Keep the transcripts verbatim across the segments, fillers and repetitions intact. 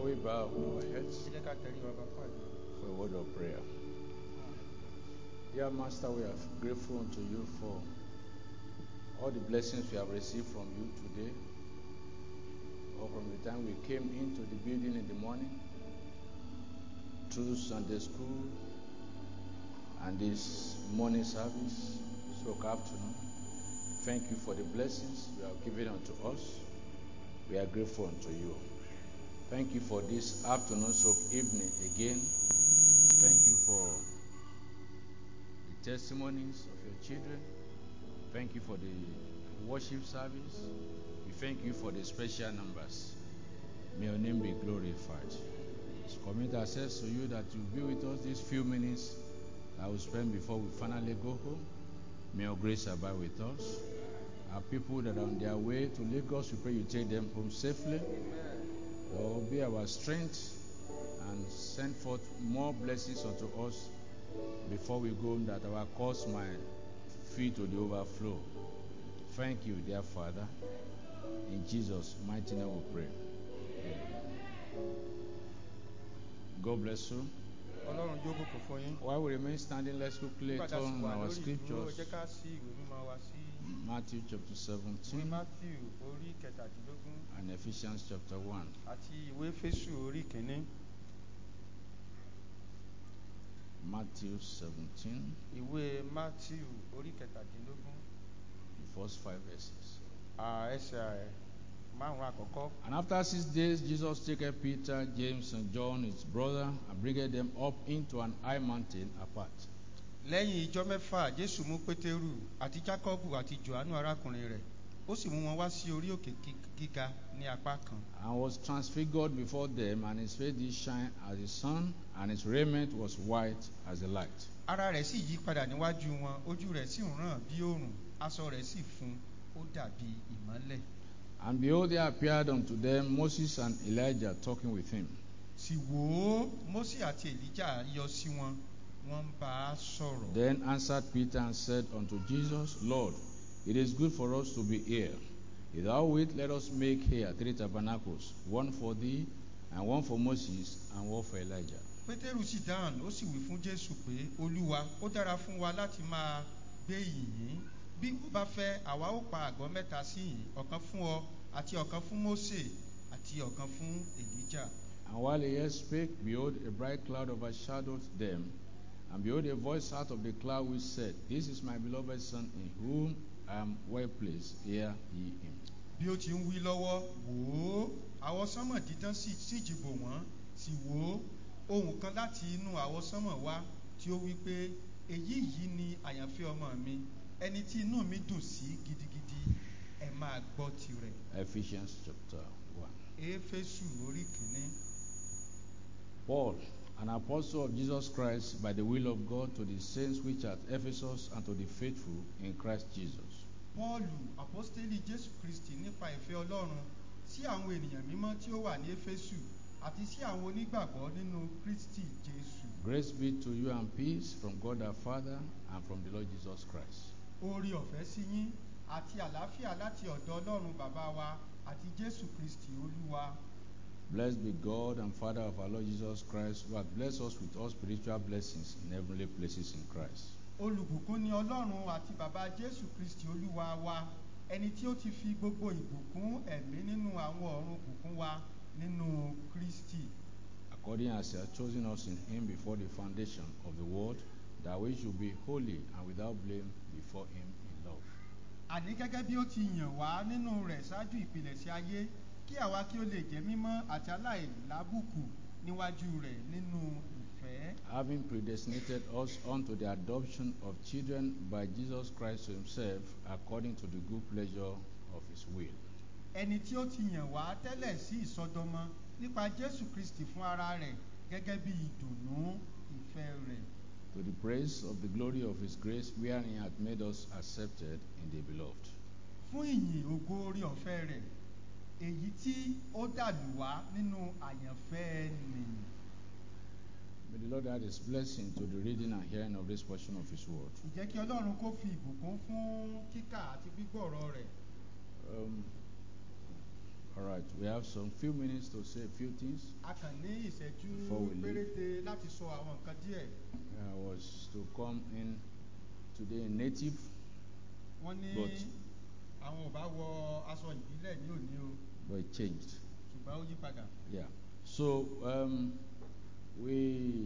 we bow our heads for a word of prayer? Dear Master, we are grateful unto you for all the blessings we have received from you today, or from the time we came into the building in the morning, through Sunday school, and this morning service, so afternoon. Thank you for the blessings you have given unto us. We are grateful unto you. Thank you for this afternoon, so evening again. Thank you for the testimonies of your children. Thank you for the worship service. We thank you for the special numbers. May your name be glorified. Let's commit ourselves to you that you be with us these few minutes that we'll spend before we finally go home. May your grace abide with us. Our people that are on their way to Lagos, we pray you take them home safely. Lord, be our strength and send forth more blessings unto us before we go home, that our cause might fill to the overflow. Thank you, dear Father. In Jesus' mighty name we pray. Amen. God bless you. While we remain standing, let's quickly turn our scriptures. Matthew chapter seventeen and Ephesians chapter one. Matthew seventeen, the first five verses. And after six days, Jesus took Peter, James, and John, his brother, and brought them up into an high mountain apart. Lẹ́yìn ijọ́ mẹ́fà, Jésù mú Pétérù àti Jákọ́bù àti Jòhánù arákùnrin rẹ̀, ó sì mú wọn wá sí orí òkè gíga ní apá kan. And was transfigured before them, and his face did shine as the sun, and his raiment was white as the light. Ara rẹ̀ sì yí padà níwájú wọn, ojú rẹ̀ sì ń ràn bí òòrùn, aṣọ rẹ̀ sì fún, ó dàbí ìmọ́lẹ̀. And behold, there appeared unto them Moses and Elijah talking with him. Sì wò ó, Mósè àti Èlíjà yọ sí wọn, wọ́n ń bá a sọ̀rọ̀. Then answered Peter and said unto Jesus, Lord, it is good for us to be here. If thou wilt, let us make here three tabernacles, one for thee, and one for Moses, and one for Elijah. Pétérù sì dáhùn, ó sì wí fún Jésù pé, Olúwa, ó dára fún wa láti máa gbé yìnyín. Bí o bá fẹ́, àwa ó pa àgọ́ mẹ́ta sí yìí, ọ̀kan fún ọ, àti ọ̀kan fún Mósè, àti ọ̀kan fún Èlíjà. And while he yet spake, behold, a bright cloud overshadowed them. And behold, a voice out of the cloud which said, This is my beloved Son, in whom I am well pleased. Hear ye him. Bí ó ti ń wí lọ́wọ́, wò ó, àwọ sánmọ̀ dídán sì jìbò wọ́n, sì wò ó, ohùn kan láti inú àwọ sánmọ̀ wá, tí ó wí pé, èyí yìí ni àyànfẹ́ ọmọ mi, ẹni tí inú mi dùn sí gidigidi, ẹ máa gbọ́ tirẹ̀. Ephesians chapter one. Éfésù orí kìíní. Paul, an apostle of Jesus Christ, by the will of God, to the saints which are at Ephesus, and to the faithful in Christ Jesus. Pọ́ọ̀lù, apọ́stélì Jésù Kristi nípa ìfẹ́ Ọlọ́run, sí àwọn ènìyàn mímọ́ tí ó wà ní Éfésù, àti sí àwọn onígbàgbọ́ nínú Kristi Jésù. Grace be to you and peace from God our Father and from the Lord Jesus Christ. Oore ọ̀fẹ́ sí yín àti àlàáfíà láti ọ̀dọ̀ Ọlọ́run bàbá wa àti Jésù Kristi Olúwa. Blessed be God and Father of our Lord Jesus Christ, who hath blessed us with all spiritual blessings in heavenly places in Christ. Olùbùkún ni Ọlọ́run àti bàbá Jésù Kristi Olúwa wa, ẹni tí ó ti fi gbogbo ìbùkún ẹ̀mí nínú àwọn ọ̀run bùkún wa nínú Kristi. According as he hath chosen us in him before the foundation of the world, that we should be holy and without blame before him in love. Àní gẹ́gẹ́ bí ó ti yàn wá nínú rẹ̀ ṣáájú ìpilẹ̀ṣẹ̀ ayé, kí àwa kí ó lè jẹ́ mímọ́ àti aláìlábùkù níwájú rẹ̀ nínú ìfẹ́. Having predestinated us unto the adoption of children by Jesus Christ to himself, according to the good pleasure of his will. Ẹni tí ó ti yàn wá tẹ́lẹ̀ sí ìsọdọmọ nípa Jésù Kristi fún ara rẹ̀ gẹ́gẹ́ bí ìdùnnú ìfẹ́ rẹ̀. To the praise of the glory of his grace, wherein he hath made us accepted in the beloved. Fún ìyìn ògo orí ọ̀fẹ́ rẹ̀, èyí tí ó dàlù wá nínú àyànfẹ́ nì. May the Lord add his blessing to the reading and hearing of this portion of his word. Ìjẹ́ kí Ọlọ́run kó fi ìbùkún fún kíkà àti gbígbọ́ ọ̀rọ̀ rẹ̀. Um, All right, we have some few minutes to say a few things. A kàn ní ìṣẹ́jú Before we leave. péréte láti sọ àwọn nǹkan díẹ̀. I was to come in today in native, Wọ́n ní but àwọn ò bá wọ aṣọ ìbílẹ̀ ní òní o, but it changed. ṣùgbọ́n ó yí padà. Yeah. So um, we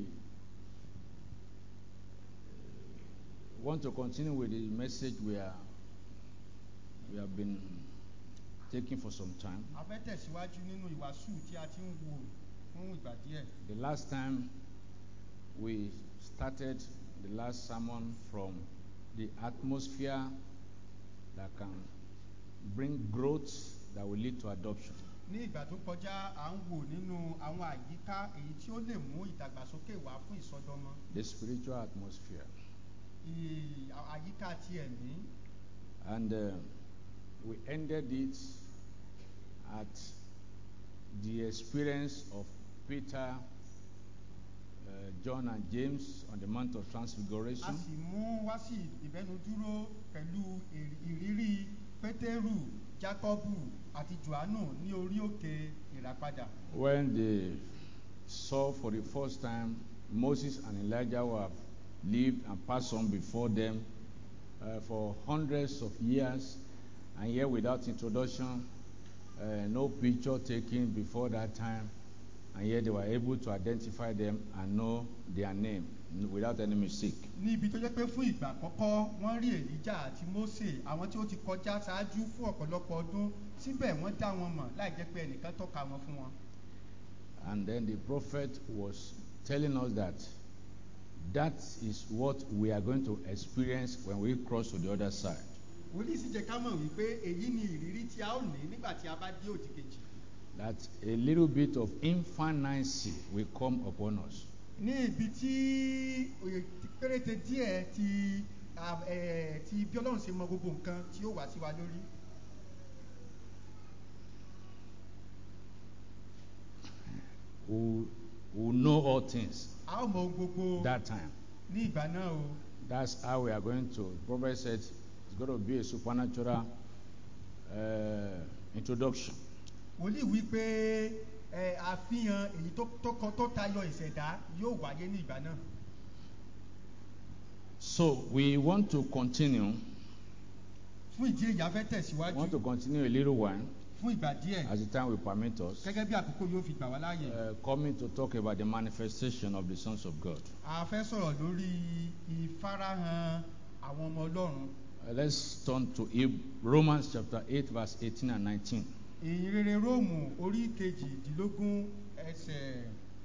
want to continue with the message we are we have been taking for some time. A fẹ́ tẹ̀síwájú nínú ìwàásù tí a ti ń wò fún ìgbà díẹ̀. The last time we started the last sermon from the atmosphere that can bring growth that will lead to adoption. Ní ìgbà tó kọjá à ń wò nínú àwọn àyíká èyí tí ó lè mú ìdàgbàsókè wá fún ìsọdọmọ. The spiritual atmosphere. Ì- àyíká ti ẹ̀mí. And uh, we ended it at the experience of Peter, uh, John, and James on the Mount of A Transfiguration. sì mú wá sí ìbẹnudúró pẹ̀lú ìr- ìrírí Pétérù, Jákọ́bù àti Jòhánù ní orí òkè ìràpadà. When they saw for the first time Moses and Elijah who have lived and passed on before them uh, for hundreds of years, and yet without introduction, uh, no picture taken before that time, and yet they were able to identify them and know their name without any mistake. Ní ibi tó jẹ́ pé fún ìgbà àkọ́kọ́ wọ́n rí Èlíjà àti Mósè, àwọn tí ó ti kọjá ṣáájú fún ọ̀pọ̀lọpọ̀ ọdún, síbẹ̀ wọ́n dá wọn mọ̀ láì jẹ́ pé ẹnìkan tọ́ka wọn fún wọn. And then the prophet was telling us that that is what we are going to experience when we cross to the other side. Wòlíì sì jẹ́ ká mọ̀ wípé èyí ni ìrírí tí a ó ní nígbà tí a bá dé òdì kejì. That a little bit of infancy will come upon us. Ní ibi tí òye péréte díẹ̀ ti à- ẹ̀, ti bí Ọlọ́run ṣe mọ gbogbo nǹkan tí ó wá sí wa lórí. We will know all things A ó mọ ohun gbogbo that time. ní ìgbà náà o. That's how we are going to. The prophet said it's going to be a supernatural uh, introduction. Wòlíì wí pé ẹ, àfihàn èyí tó tó kọ tó tayọ ìṣẹ̀dá yóò wáyé ní ìgbà náà. So we want to continue. Fún ìdí èyí a fẹ́ We want to tẹ̀síwájú continue a little while fún ìgbà díẹ̀ as the time will permit us. gẹ́gẹ́ bí àkókò yóò fi gbà wá láàyè. Uh, coming to talk about the manifestation of the sons of God. A fẹ́ sọ̀rọ̀ lórí ìfarahàn àwọn ọmọ Ọlọ́run. Uh, let's turn to Heb- Romans chapter eight, verse eighteen and nineteen. Ìyìn rere Róòmù orí kejìdínlógún ẹsẹ̀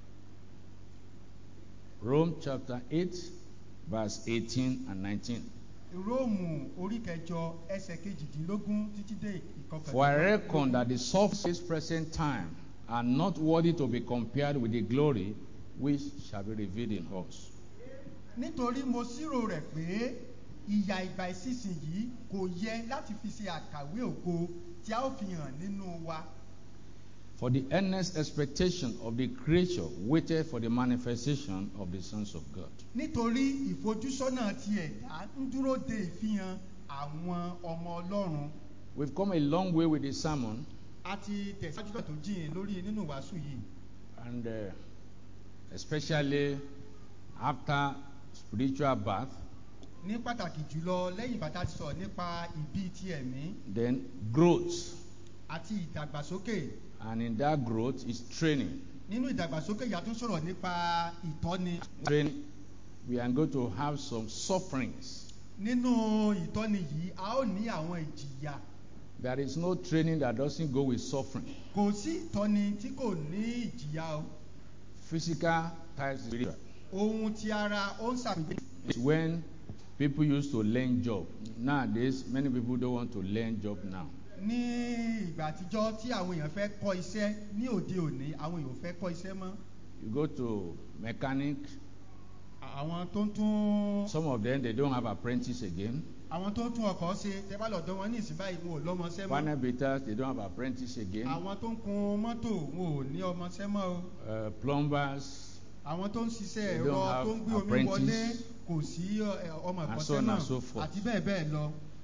Rome chapter eight, verse eighteen and nineteen. Róòmù orí kẹjọ ẹsẹ̀ kejìdínlógún títí dé For I reckon ìkọkàndínlógún. that the sufferings of this present time are not worthy to be compared with the glory which shall be revealed in us. Nítorí mo ṣírò rẹ̀ pé ìyà ìgbà ìsinsìnyí kò yẹ láti fi ṣe àkàwé ògo tí a ó fi hàn nínú wa. For the earnest expectation of the creature waited for the manifestation of the sons of God. Nítorí ìfojúsọ́nà ti ẹ̀dá ń dúró de ìfihàn àwọn ọmọ Ọlọ́run. We've come a long way with the sermon, A ti tẹ̀síwájú lọ́tọ̀ tó jìn lórí nínú ìwàásù yìí. and uh, especially after spiritual birth, Ní pàtàkì jùlọ lẹ́yìn bàtà ti sọ̀rọ̀ nípa ìbí ti ẹ̀mí then growth, àti ìdàgbàsókè. and in that growth is training. Nínú ìdàgbàsókè yìí a tún sọ̀rọ̀ nípa ìtọ́ni. Training, we are going to have some sufferings. Nínú ìtọ́ni yìí a ó ní àwọn ìjìyà. There is no training that doesn't go with suffering. Kò sí ìtọ́ni tí kò ní ìjìyà o. Physical types of spiritual. Ohun ti ara ó ń ṣàpèjẹ. It's when people used to learn job. Nowadays, many people don't want to learn job now. Ní ìgbà àtijọ́ tí àwọn èèyàn fẹ́ kọ́ iṣẹ́, ní òde òní àwọn èèyàn ò fẹ́ kọ́ iṣẹ́ mọ́. You go to mechanic, Àwọn tó ń tún some of them, they don't have apprentice again. àwọn tó ń tún ọkọ̀ ṣe tẹ́ bá lọ́dọ̀ wọn ní ìsìn báyìí wọn ò lọ́mọṣẹ́ mọ́. Panel beaters, they don't have apprentice again. Àwọn tó ń kun mọ́tò wọn ò ní ọmọṣẹ́ mọ́ o. Uh, plumbers, Àwọn tó ń ṣiṣẹ́ They ẹ̀rọ don't have tó ń gbé omi apprentice. wọlé kò sí ẹ, ọmọ And so ìkọ́ṣẹ́ on náà and so forth. àti bẹ́ẹ̀ bẹ́ẹ̀ lọ.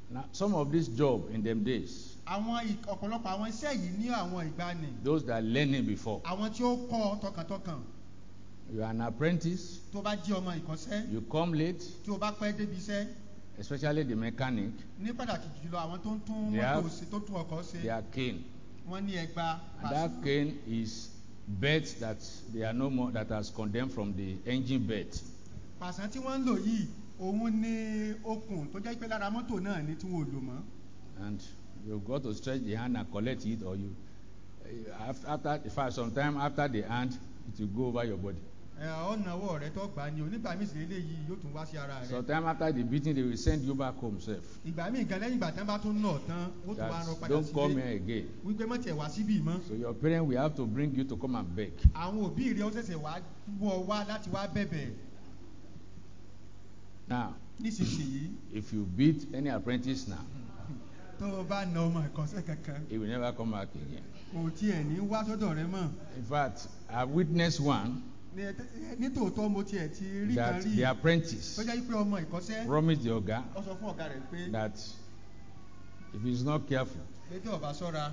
Now, some of this job in them days, àwọn ì- ọ̀pọ̀lọpọ̀ àwọn iṣẹ́ yìí ní àwọn ìgbani those that learning before, àwọn tí ó kọ́ tọkàntọkàn you are an apprentice, tó bá jí ọmọ ìkọ́ṣẹ́ you come late, tí ó bá pẹ́ débi iṣẹ́ especially the mechanic, ní pàtàkì jùlọ àwọn tó ń tún They mọ́tò have- ṣe tó tún ọkọ̀ ṣe they are cane. wọ́n ní ẹgba And that cane is bed that they are no more, that has condemned from the engine bed. pàṣán tí wọ́n ń lò yìí òun ní okùn tó jẹ́ pé lára mọ́tò náà ni tí wọ́n ò lò mọ́ And you've got to stretch the hand and collect it, or you, after, after in fact, sometime after the hand, it will go over your body. ẹ ọ̀nà ọwọ́ rẹ tó gbà ní onígbà míì sì eléyìí yóò tún wá sí ara rẹ Sometime after the beating, they will send you back home, self. ìgbà míì gan lẹ́yìn ìgbà tán bá tún nà tán ó tún wá rán That padà don't come sílé here again. wípé mọ́ tiẹ̀ wá síbì mọ́ So your parents will have to bring you to come and beg. àwọn òbí rẹ ó ṣẹ̀ṣẹ̀ wá wọ́ wá láti wá bẹ̀bẹ̀ Now, nísinsìnyí if you beat any apprentice now, tó o bá na ọmọ ìkọ́ṣẹ́ kankan he will never come back again. kò tiẹ̀ ní wá sọ́dọ̀ rẹ mọ́ In fact, I witnessed one Ní- nítòótọ́ mo tiẹ̀ ti rí kan that rí the apprentice tó jẹ́ pé ọmọ ìkọ́ṣẹ́ promised the Oga ó sọ fún ọ̀gá rẹ̀ pé that if he's not careful, létí ọ̀bá sọ́ra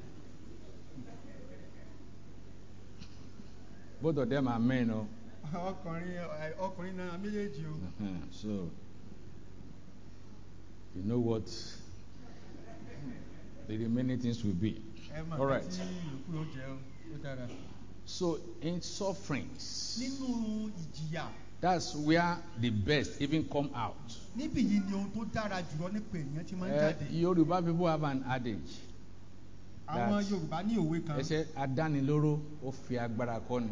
both of them are men, oh. ọkùnrin ẹ, ọkùnrin náà méjèèjì o Uh-huh. So, you know what the remaining things will be. ẹ mọ̀ All nǹkan right. tí ìyókù yóò jẹ́ o ó dára. So, in sufferings, nínú ìjìyà that's where the best even come out. níbí yìí ni ohun tó dára jùlọ nípa èèyàn ti máa ń Uh, jáde Yoruba people have an adage. àwọn that- Yorùbá ní òwe kan They say, Adánilóró ó fi agbára kọ́ni.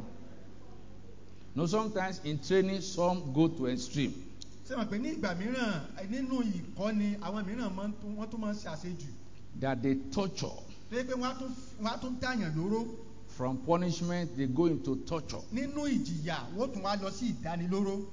No, sometimes in training, some go to extreme. ṣé mọ̀ pé ní ìgbà mìíràn ẹ, nínú ìkọ́ni àwọn mìíràn máa ń tún- wọ́n tún máa ń ṣe àṣejù That they torture. tó yẹ pé wọ́n á tún wọ́n á tún dáyàn lóró From punishment, they go into torture. nínú ìjìyà wọ́n tún wá lọ sí ìdánilóró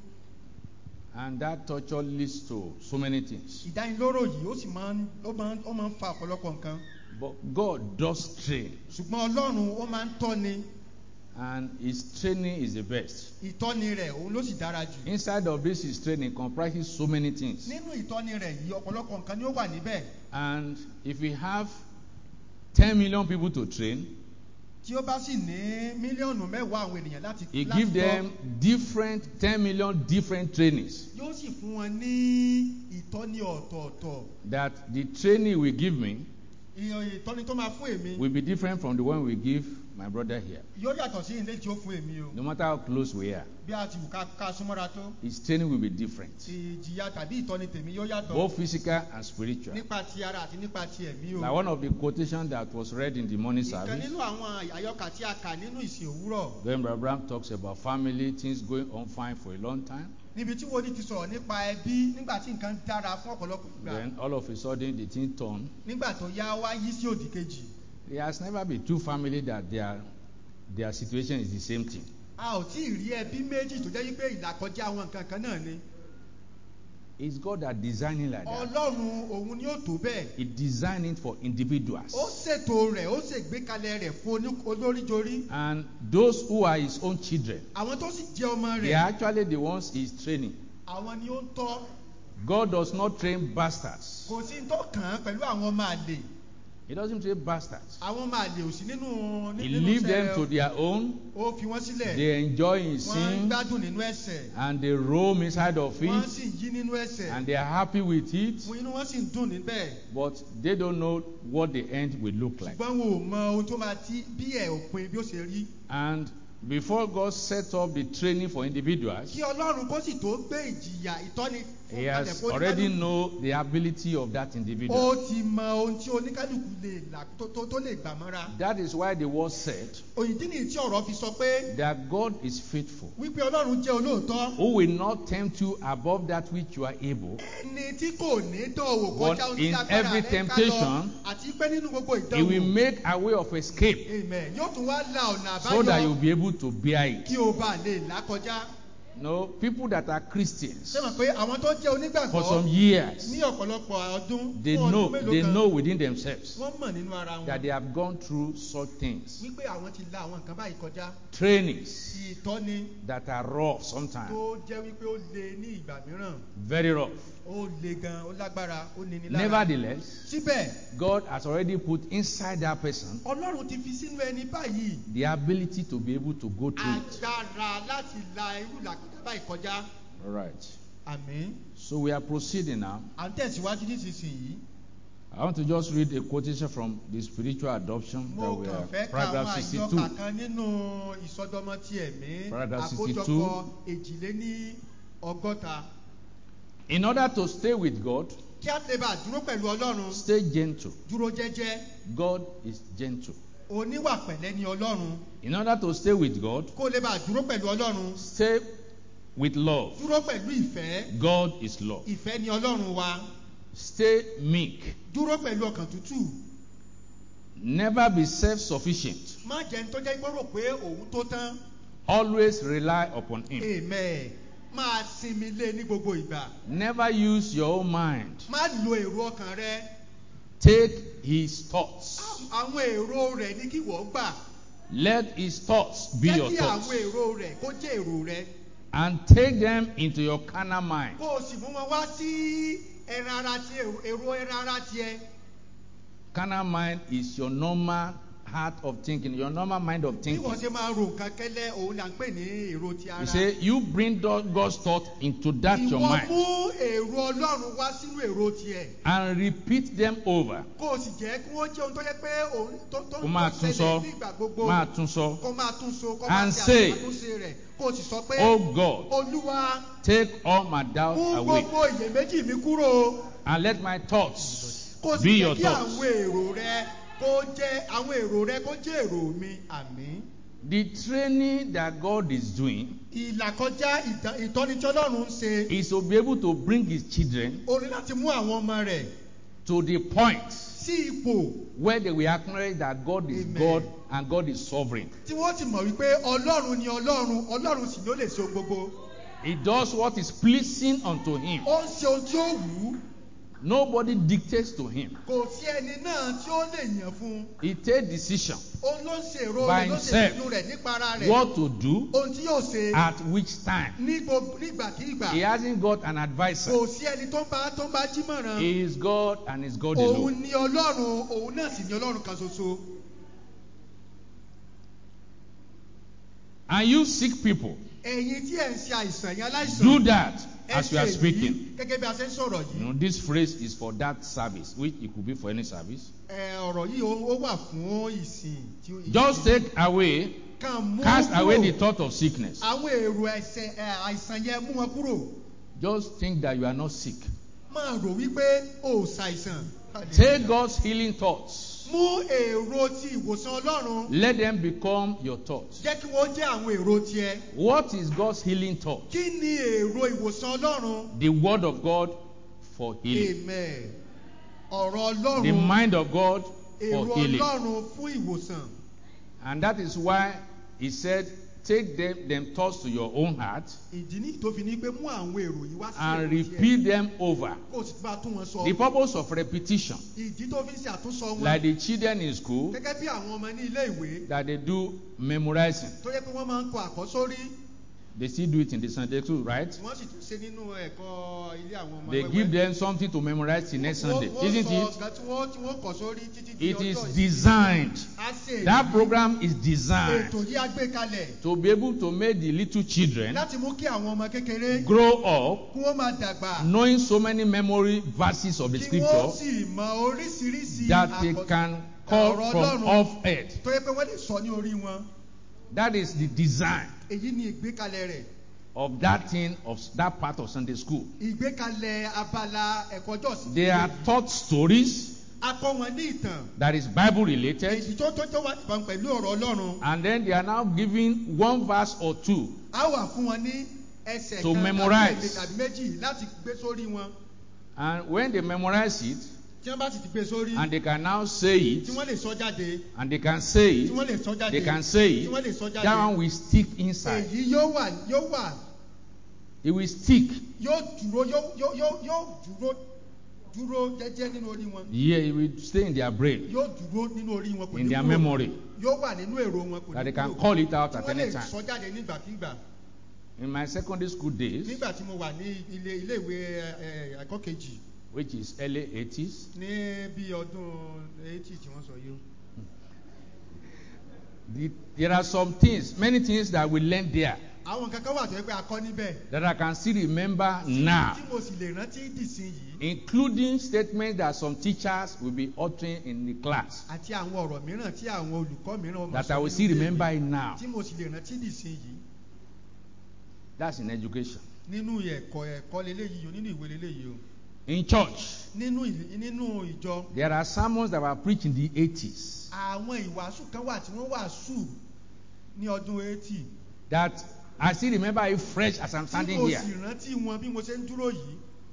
And that torture leads to so many things. ìdánilóró yìí ó sì máa ń ó máa ń ó máa ń fa ọ̀pọ̀lọpọ̀ nǹkan But God does train. ṣùgbọ́n Ọlọ́run ó máa ń tọ́ni And his training is the best. ìtọ́ni rẹ̀ òun ló sì dára jù Inside of this, his training comprises so many things. nínú ìtọ́ni rẹ̀ yìí ọ̀pọ̀lọpọ̀ nǹkan ni ó wà níbẹ̀ And if we have ten million people to train, tí ó bá sì ní mílíọ̀nù mẹ́wàá àwọn ènìyàn láti he láti give tọ́, them different, ten million different trainings. yóò sì fún wọn ní ìtọ́ni ọ̀tọ̀ọ̀tọ̀ That the training we give me Ìyàn- ìtọ́ni tó máa fún èmi will be different from the one we give my brother here. yóò yàtọ̀ sí ilé tí ó fún èmi o No matter how close we are, bí a ti wù ká ká súnmọ́ra tó his training will be different. ìjìyà tàbí ìtọ́ni tèmi yóò yàtọ̀ Both physical and spiritual. nípa ti ara àti nípa ti ẹ̀mí o Now, one of the quotations that was read in the morning ìkan service, nínú àwọn àyọkà tí a kà nínú ìsìn òwúrọ̀ when Brother Abraham talks about family, things going on fine for a long time, níbi tí wòlíì ti sọ̀rọ̀ nípa ẹbí nígbà tí nǹkan dára fún ọ̀pọ̀lọpọ̀ ìgbà then all of a sudden the thing turned. nígbà tó yá wá yí sí òdì kejì There has never been two families that their, their situation is the same thing. a ò tí ì rí ẹbí méjì tó jẹ́ wípé ìlàkọjá àwọn nǹkan kan náà ni It's God that designed it like that. Ọlọ́run òun ni ó tó bẹ́ẹ̀ He designed it for individuals. ó ṣètò rẹ̀ ó ṣègbékalẹ̀ rẹ̀ fún oní- olóríjorí And those who are his own children, àwọn tó sì jẹ́ ọmọ they rẹ̀ are actually the ones he's training. àwọn ni ó ń tọ́ God does not train bastards. kò sí tó kàn án pẹ̀lú àwọn ọmọ àlè He doesn't train bastards. àwọn ọmọ àlè ò sí nínú He nínú leave iṣẹ́ them rẹ̀ to o. their own. ó fi wọ́n sílẹ̀ They enjoy in wọ́n ń sin gbádùn nínú ẹ̀ṣẹ̀ and they roam inside of wọ́n it sì ń yí nínú ẹ̀ṣẹ̀ and they are happy with it, fún inú wọn sì ń dùn níbẹ̀ but they don't know what the end will look like. ṣùgbọ́n wọn ò mọ ohun tó máa ti bí ẹ̀ òpin bí ó ṣe rí And before God set up the training for individuals, kí Ọlọ́run kó sì tó gbé ìjìyà ìtọ́ni He kalẹ̀ has fún already oníkálukú. know the ability of that ó individual. ti mọ ohun tí oníkálukú lè là tó tó tó lè gbà mọ́ra That is why the word said òyìnbí nìyí tí ọ̀rọ̀ fi sọ pé that God is faithful, wípé Ọlọ́run jẹ́ olóòótọ́ who will not tempt you above that which you are able, ẹni tí kò ní dánwò But kọjá ohun tí in agbára every rẹ̀ ká lọ temptation, àti pé nínú gbogbo He will ìdánwò make a way of escape amen yóò tún wá la ọ̀nà so that àbáyọ you'll be able to bear it. kí o bá lè là kọjá No, people that are Christians ṣé mọ̀ pé àwọn tó jẹ́ for some onígbàgbọ́ years, ní ọ̀pọ̀lọpọ̀ ọdún they fún know ọdún they mélòó know kan within themselves wọ́n mọ̀ nínú ara that wọn they have gone through such things, wípé àwọn ti la àwọn nǹkan báyìí kọjá trainings ìtọ́ni that are rough sometimes, tó jẹ́ wípé ó le ní ìgbà mìíràn very rough. ó le gan ó lágbára ó níní lára Nevertheless, síbẹ̀ God has already put inside that person Ọlọ́run ti fi sínú ẹni báyìí the ability to be able to go through it. agbára láti la irú làkúdà báyìí kọjá All right. àmín So we are proceeding now. à ń tẹ̀síwájú nísinsìnyí I want to just read a quotation from the spiritual adoption that mo we kàn are, fẹ́ ka àwọn paragraph àyọkà sixty-two. kan nínú ìsọdọmọ ti ẹ̀mí Paragraph àkójọpọ̀ èjìléní ọgọ́ta In order to stay with God, kí á lè bá dúró pẹ̀lú Ọlọ́run stay gentle. dúró jẹ́jẹ́ God is gentle. oníwà pẹ̀lẹ́ ni Ọlọ́run In order to stay with God, kó lè bá dúró pẹ̀lú Ọlọ́run stay with love. dúró pẹ̀lú ìfẹ́ God is love. ìfẹ́ ni Ọlọ́run wa Stay meek. dúró pẹ̀lú ọkàn tútù Never be self-sufficient. má jẹ́ ní tó jẹ́ gbọ́rọ̀ pé òun tó tán Always rely upon Him. amen máa sinmi lé ní gbogbo ìgbà Never use your own mind. má lo èrò ọkàn rẹ Take His thoughts. àwọn èrò rẹ̀ ní kí wọ́n gbà Let His thoughts be jẹ́ your kí àwọn thoughts. èrò rẹ̀ kó jẹ́ èrò rẹ And take them into your carnal mind. kó o sì mú wọn wá sí ẹran ara ti èrò ẹran ara tiẹ̀ Carnal mind is your normal heart of thinking, your normal mind of bí thinking. wọ́n ṣe máa ro nǹkan kẹ́lẹ́ òun là ń pè ní èrò ti ara You say, you bring God's thought into that your ìwọ mind mú èrò Ọlọ́run wá sínú èrò tiẹ̀ and repeat them over. kó o sì jẹ́ kí wọ́n jẹ́ ohun tó yẹ pé òun tó tó Kó máa tún sọ, ṣẹlẹ̀ ní ìgbà gbogbo máa tún sọ. kó máa tún so kó máa And ṣe say, àtúnṣe rẹ̀ kó o sì sọ pé Oh God, Olúwa take all my doubt mú away gbogbo iyèméjì mi kúrò and let my thoughts kó o sì be jẹ́ your kí thoughts. àwọn èrò rẹ kó jẹ́ àwọn èrò rẹ kó jẹ́ èrò mi àmín. The training that God is doing ìlàkọjá ìtàn- ìtọ́ni tí Ọlọ́run ń ṣe is to be able to bring His children ó ní láti mú àwọn ọmọ rẹ̀ to the point sí ipò where they will acknowledge that God is Amen. God and God is sovereign. tí wọ́n ti mọ̀ wípé Ọlọ́run ni Ọlọ́run Ọlọ́run sì ló lè ṣe ohun gbogbo He does what is pleasing unto Him. ó ń ṣe ohun tí ó wù ú Nobody dictates to Him. kò sí ẹni náà tí ó lè yàn fún un He takes decision òun ló ń ṣe èrò By rẹ̀ ló ṣe himself. ìpinnu rẹ̀ nípa ara rẹ̀ what to do ohun tí yóò ṣe at which time. ní gbogbo nígbàkigbà He hasn't got an advisor. kò sí ẹni tó ń bá tó ń bá jí mọ̀ràn He is God and is God òun alone. ni Ọlọ́run òun náà sì ni Ọlọ́run kan ṣoṣo And you sick people, ẹ̀yin tí ẹ̀ ń ṣe àìsàn yẹn aláìsàn do that ẹ as you ṣe are èyí speaking. gẹ́gẹ́ bí a ṣe ń sọ̀rọ̀ You know, yìí this phrase is for that service, which it could be for any service. ẹ, ọ̀rọ̀ yìí ó ó wà fún ìsìn tí ó Just take away, kàn mú cast away the kúrò thought of sickness. àwọn èrò ẹ̀ṣẹ̀ ẹ, àìsàn yẹn mú wọn kúrò Just think that you are not sick. máa rò wípé o ò ṣàìsàn Take God's healing thoughts. mú èrò ti ìwòsàn Ọlọ́run Let them become your thoughts. jẹ́ kí wọ́n jẹ́ àwọn èrò tiẹ̀ What is God's healing thought? kí ni èrò ìwòsàn Ọlọ́run The word of God for healing. amen ọ̀rọ̀ The Ọlọ́run mind of God èrò for healing. Ọlọ́run fún ìwòsàn And that is why he said, take them, them thoughts to your own heart ìdí ní tó fi ní pé mú àwọn èrò yìí wá sí and èrò tiẹ̀ repeat them over. kó o sì bá tún wọn sọ The purpose of repetition, ìdí tó fi ń ṣe àtúnṣọ wọn like the children in school, gẹ́gẹ́ bí àwọn ọmọ ní ilé ìwé that they do memorizing. tó yẹ pé wọ́n máa ń kọ àkọ́sórí They still do it in the Sunday school, right? wọ́n sì tún ṣe nínú ẹ̀kọ́ ilé àwọn ọmọ They give them something to memorize till next Sunday, Wọ́n- isn't wọ́n sọ it? ọ̀gá tí wọ́n tí wọ́n kọ̀ sórí títí di It ọjọ́ is ìsinmi. designed. A ṣe That èyí. program is designed Ètò yìí á gbé kalẹ̀ to be able to make the little children láti mú kí àwọn ọmọ kékeré grow up kí wọ́n máa dàgbà knowing so many memory verses of the kí wọ́n scripture sì mọ oríṣiríṣi that they àkọ́- can call ọ̀rọ̀ from Ọlọ́run off earth. tó yẹ pé wọ́n lè sọ ní orí wọn. That is the design Èyí ni ìgbékalẹ̀ rẹ̀. of that thing, of that part of Sunday school. Ìgbékalẹ̀ abala ẹ̀kọ́ jọ̀sìn. They are taught stories A kọ́ wọn ní ìtàn. that is Bible related, Èyí tó tó tó wà níbàámu pẹ̀lú ọ̀rọ̀ Ọlọ́run. and then they are now given one verse or two A wà fún wọn ní ẹsẹ̀ To kan memorize. tàbí èdè tàbí méjì láti gbé sórí wọn. and when they memorize it Tí wọ́n bá sì ti gbé sórí. and they can now say it Tí wọ́n lè sọ jáde. and they can say Tí wọ́n it lè sọ jáde. they can say Tí wọ́n lè it sọ jáde. that one will stick inside. Èyí yóò wà yóò wà It will stick. Yóò dúró yóò yóò yóò yóò dúró dúró jẹ́jẹ́ nínú orí wọn. Yeah, it will stay in their brain, Yóò dúró nínú orí wọn kò ní in their kúrò. memory, Yóò wà nínú èrò wọn kò that they ní can kúrò. call it out Tí at wọ́n any lè time. sọ jáde nígbàkigbà. In my secondary school days, Nígbà tí mo wà ní ilé ilé ìwé ẹ̀kọ́ kejì which is early eighties, ní bí ọdún eighty tí wọ́n sọ yìí. the, there are some things, many things that we learned there Àwọn nǹkan kan wà tó yẹ pé a kọ́ níbẹ̀. that I can still remember now, Tí mo sì lè rántí dìsín yìí. including statements that some teachers will be uttering in the class, Àti àwọn ọ̀rọ̀ mìíràn tí àwọn olùkọ́ mìíràn máa that I sọ will nínú still ilé remember ìwé. it now. Tí mo sì lè rántí dìsín yìí. That's in education. Nínú ẹ̀kọ́ ẹ̀kọ́ leléyìí o, nínú ìwé leléyìí o. In church, Nínú ìlú- nínú ìjọ. there are sermons that were preached in the eighties Àwọn ìwàásù kan wà tí wọ́n wàásù ní ọdún eighty. that I still remember it fresh as I'm Tí standing mo here. sì rántí wọn bí mo ṣe ń dúró yìí.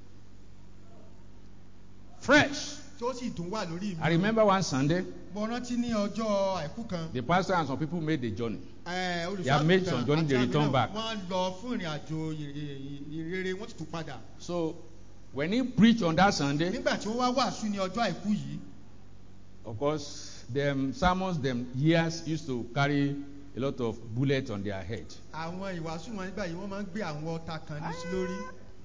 Fresh. Tí ó sì dùn wà lórí mi. I remember one Sunday, Mo rántí ní ọjọ́ àìkú kan. the pastor and some people made the journey. Eh, They have made some journey, àti they àmì return náà, back. Wọ́n lọ fún ìrìn àjò ìrere wọ́n sì tún padà. So, when he preached on that Sunday, Nígbà tí wọ́n wá wàásù ní ọjọ́ àìkú yìí. of course, them sermons, them years used to carry a lot of bullets on their head. Àwọn ìwàásù wọn nígbà yìí wọ́n máa ń gbé àwọn ọta kan ní sí lórí.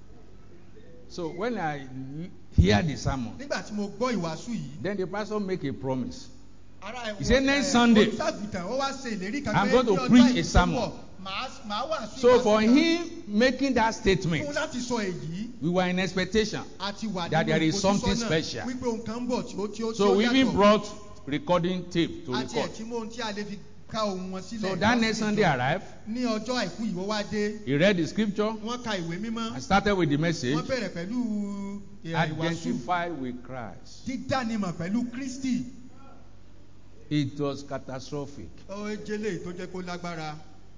So, when I hear the sermon, Nígbà tí mo gbọ́ ìwàásù yìí. then the pastor make a promise. Ara He said, next Sunday, olùṣàgùtàn ó wá ṣe ìlérí kan I'm pé going to ní ọjọ́ preach a àìkú tó sermon. bọ̀, màá màá wàásù So, ìwàásù for kan. him making that Fún statement, láti sọ èyí. we were in expectation. Àti wà That nínú there is something ìfojúsọ́nà special. wípé ohun kan ń bọ̀ tí ó tí ó tí So, ó we even yàtọ̀. brought recording tape to Àti record. ẹ̀ tí mo ohun tí a lè fi ká ohun wọn sílẹ̀. So, that next Sunday arrived. Ní ọjọ́ àìkú yìí wọ́n wá dé. He read the scripture. Wọ́n ka ìwé mímọ́. I started with the message. Wọ́n bẹ̀rẹ̀ pẹ̀lú eh, ìwàásù. Identify with Christ. Dídánimọ̀ pẹ̀lú Kristi. It was catastrophic. Ó jẹ́lẹ̀ tó jẹ́ kó lágbára.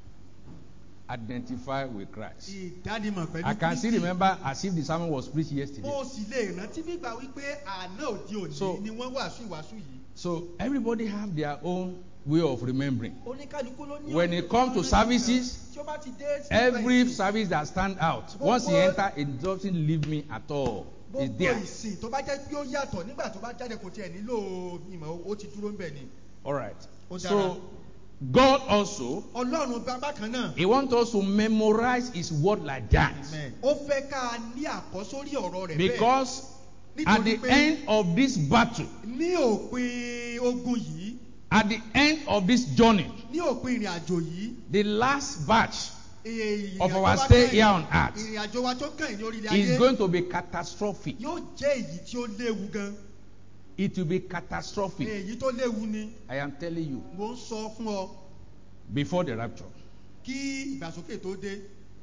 Identify with Christ. Ìdánimọ̀ pẹ̀lú Kristi. I can still remember as if the sermon was preached yesterday. Mo sì lè rántí nígbà wípé àná òde òní So- ni wọ́n wàásù ìwàásù yìí. So everybody have their own way of remembering. Oníkálukú ló ní When ọ̀nà it comes to ìrántí services, kan. Tí ó bá ti dé sí Every ìgbà ìsìn, service that stand out, once he enter, it doesn't leave me at all. It's gbogbo there. ìsìn tó bá jẹ́ pé ó yàtọ̀ nígbà tó bá jáde kò tiẹ̀ nílò ìmọ̀ ó ti dúró ń bẹ̀ ni. All right. Ó dára. So God also, Ọlọ́run bàbá kan náà. He wants us to memorize His word like that, Ó fẹ́ ká ní àkọ́sórí ọ̀rọ̀ rẹ̀ bẹ́ẹ̀. because at the Nítorí pé end of this battle, ní òpin ogun yìí, at the end of this journey, ní òpin ìrìn àjò yìí, the last batch ìrìn of àjò our wa stay kẹ́yìn- here on earth ìrìn àjò wa tó kàn ní orílẹ̀ is ayé going to be catastrophic. yóò jẹ́ èyí tí ó léwu gan. It will be catastrophic. Èyí tó léwu ni I am telling you, mo ń sọ fún ọ before the rapture. kí ìgbàsókè tó dé.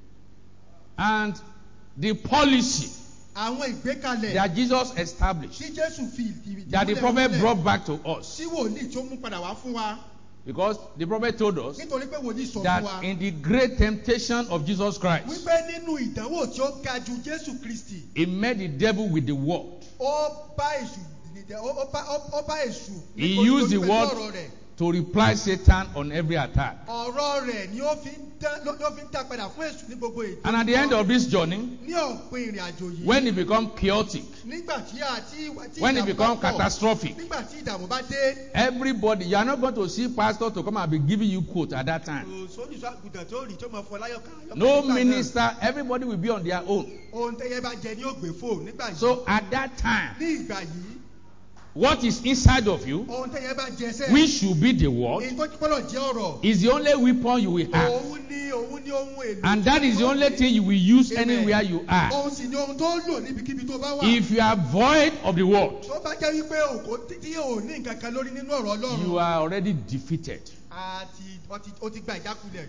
And the policy Àwọn ìgbékalẹ̀ that Jesus established, tí Jésù fi ìdí that the prophet brought back to us, tí wòlíì tó mú padà wá fún wa because the prophet told us nítorí pé wòlíì sọ fún wa that in the great temptation of Jesus Christ, wípé nínú ìdánwò tí ó ga ju Jésù Kristi He met the devil with the word. ó bá èṣù ó ó bá ó bá èṣù He nítorí used the pẹ̀lú word ọ̀rọ̀ rẹ̀. to reply Satan on every attack. Ọ̀rọ̀ rẹ̀ ni ó fi ń dá ló ló fi ń dá padà fún èṣù ní gbogbo ètò. And at the end of this journey, ní òpin ìrìn àjò yìí. when it becomes chaotic, nígbà tí àti tí when it ìdààmú bá becomes pọ̀, catastrophic, nígbà tí ìdààmú bá dé. everybody, you are not going to see pastor to come and be giving you quote at that time. Sódìsọ àgùntàn tó rì tó máa fọ láyọ̀ká. No minister, everybody will be on their own. Ohun tẹ́yẹ bá jẹ ní ògbé fò nígbà yìí. So at that time, Ní ìgbà yìí, what is inside of you, ohun tẹ́yẹ bá jẹ sẹ́. which should be the word, Èyí tó gbọ́dọ̀ jẹ́ ọ̀rọ̀. is the only weapon you will have. Òun ní òun ní ohun èlò. And that is the only thing you will use Amen. anywhere you are. Òun sì ní ohun tó lò níbikíbi tó bá wà. If you are void of the word, Tó bá jẹ́ wípé òkò tí ò ní nǹkan kan lórí nínú ọ̀rọ̀ Ọlọ́run. you are already defeated. Àti ó ti ó ti gba ìjákulẹ̀.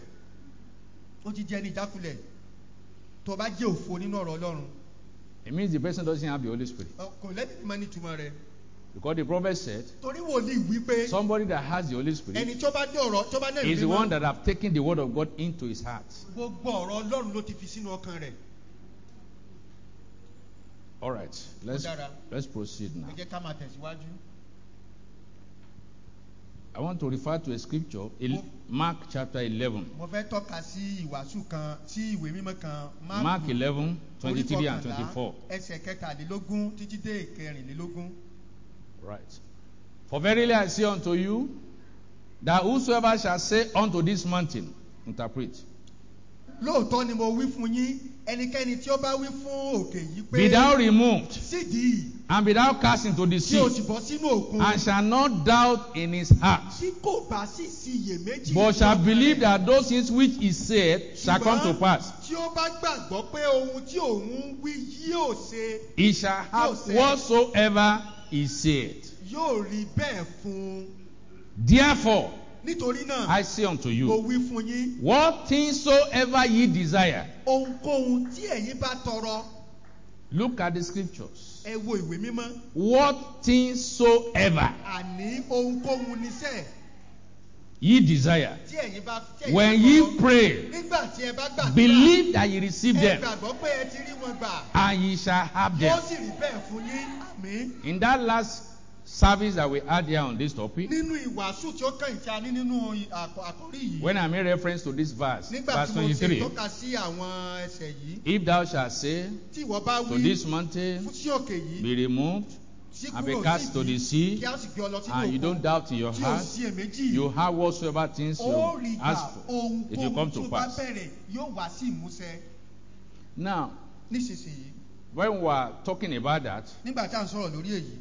Ó ti jẹ́ ní ìjákulẹ̀. Tó bá jẹ́ òfo nínú ọ̀rọ̀ Ọlọ́run. It means the person doesn't have the Holy Spirit. Kò lẹ́bi máa ní ìtumọ̀ rẹ̀. Because the prophet said, Torí wòlíì wípé somebody that has the Holy ẹni Spirit tó bá dé ọ̀rọ̀ tó bá náà is the mímọ́, one that have taken the word of God into his heart. gbogbo ọ̀rọ̀ Ọlọ́run ló ti fi sínú ọkàn rẹ̀. All right, let's dára. let's proceed now. Ẹ jẹ́ ká máa tẹ̀síwájú. I want to refer to a scripture, il- Mark chapter eleven. mo fẹ́ tọ́ka sí ìwàásù kan sí ìwé mímọ́ kan Mark eleven, twenty-three and orí kọkànlá, twenty-four. ẹsẹ̀ kẹtàlélógún títí dé ìkẹrìnlélógún. Right. For verily I say unto you, that whosoever shall say unto this mountain, interpret, lóòótọ́ ni mo wí fún yín, ẹnikẹ́ni tí ó bá wí fún òkè yìí pé be thou removed, sídìí and be thou cast into the tí o sea, sì bọ́ sínú òkun, and shall not doubt in his heart, tí kò bá sì sí iyèméjì but nínú shall ọkàn believe rẹ̀, that those things which he said shall come to ṣùgbọ́n pass, tí ó bá gbàgbọ́ pé ohun tí òun ń wí yóò ṣe, he shall have Yóò ṣẹ. whatsoever he said. yóò rí bẹ́ẹ̀ fún un. Therefore, Nítorí náà I say unto mo you, wí fún yín, what things soever ye desire, ohunkóhun tí ẹ̀yin bá tọrọ, look at the scriptures. ẹ wo ìwé mímọ́, What things soever àní ohunkóhun níṣẹ́ ye desire, tí ẹ̀yin bá tí ẹ̀yin when bá ye tọrọ, pray, nígbà tí ẹ bá gbàdúrà, believe that ye receive ẹ them, gbàgbọ́ pé ẹ ti rí wọn gbà, and ye shall have yóò them. sì rí bẹ́ẹ̀ fún yín. Àmín. In that last service that we had here on this topic, Nínú ìwàásù tí ó kàn tí a ní nínú àkọ- àkórí yìí, when I made reference to this verse, nígbà verse tí mo ṣe twenty-three, tọ́ka sí àwọn ẹsẹ̀ yìí, if thou shalt say tí ìwọ bá to wí this mountain, fún sí òkè yìí, be removed, sí and be kúrò cast to the sídìí, sea, kí a sì gbé ọ lọ sínú and you òkun, don't doubt in your tí ò heart, sí èméjì, you have whatsoever things ó you rí gbà, ask for, it will ohunkóhun come tí to ó bá pass. bẹ̀rẹ̀ yóò wá sí ìmúṣẹ. Now, Nísinsìnyí, when we are talking about that, nígbà tí a ń sọ̀rọ̀ lórí èyí,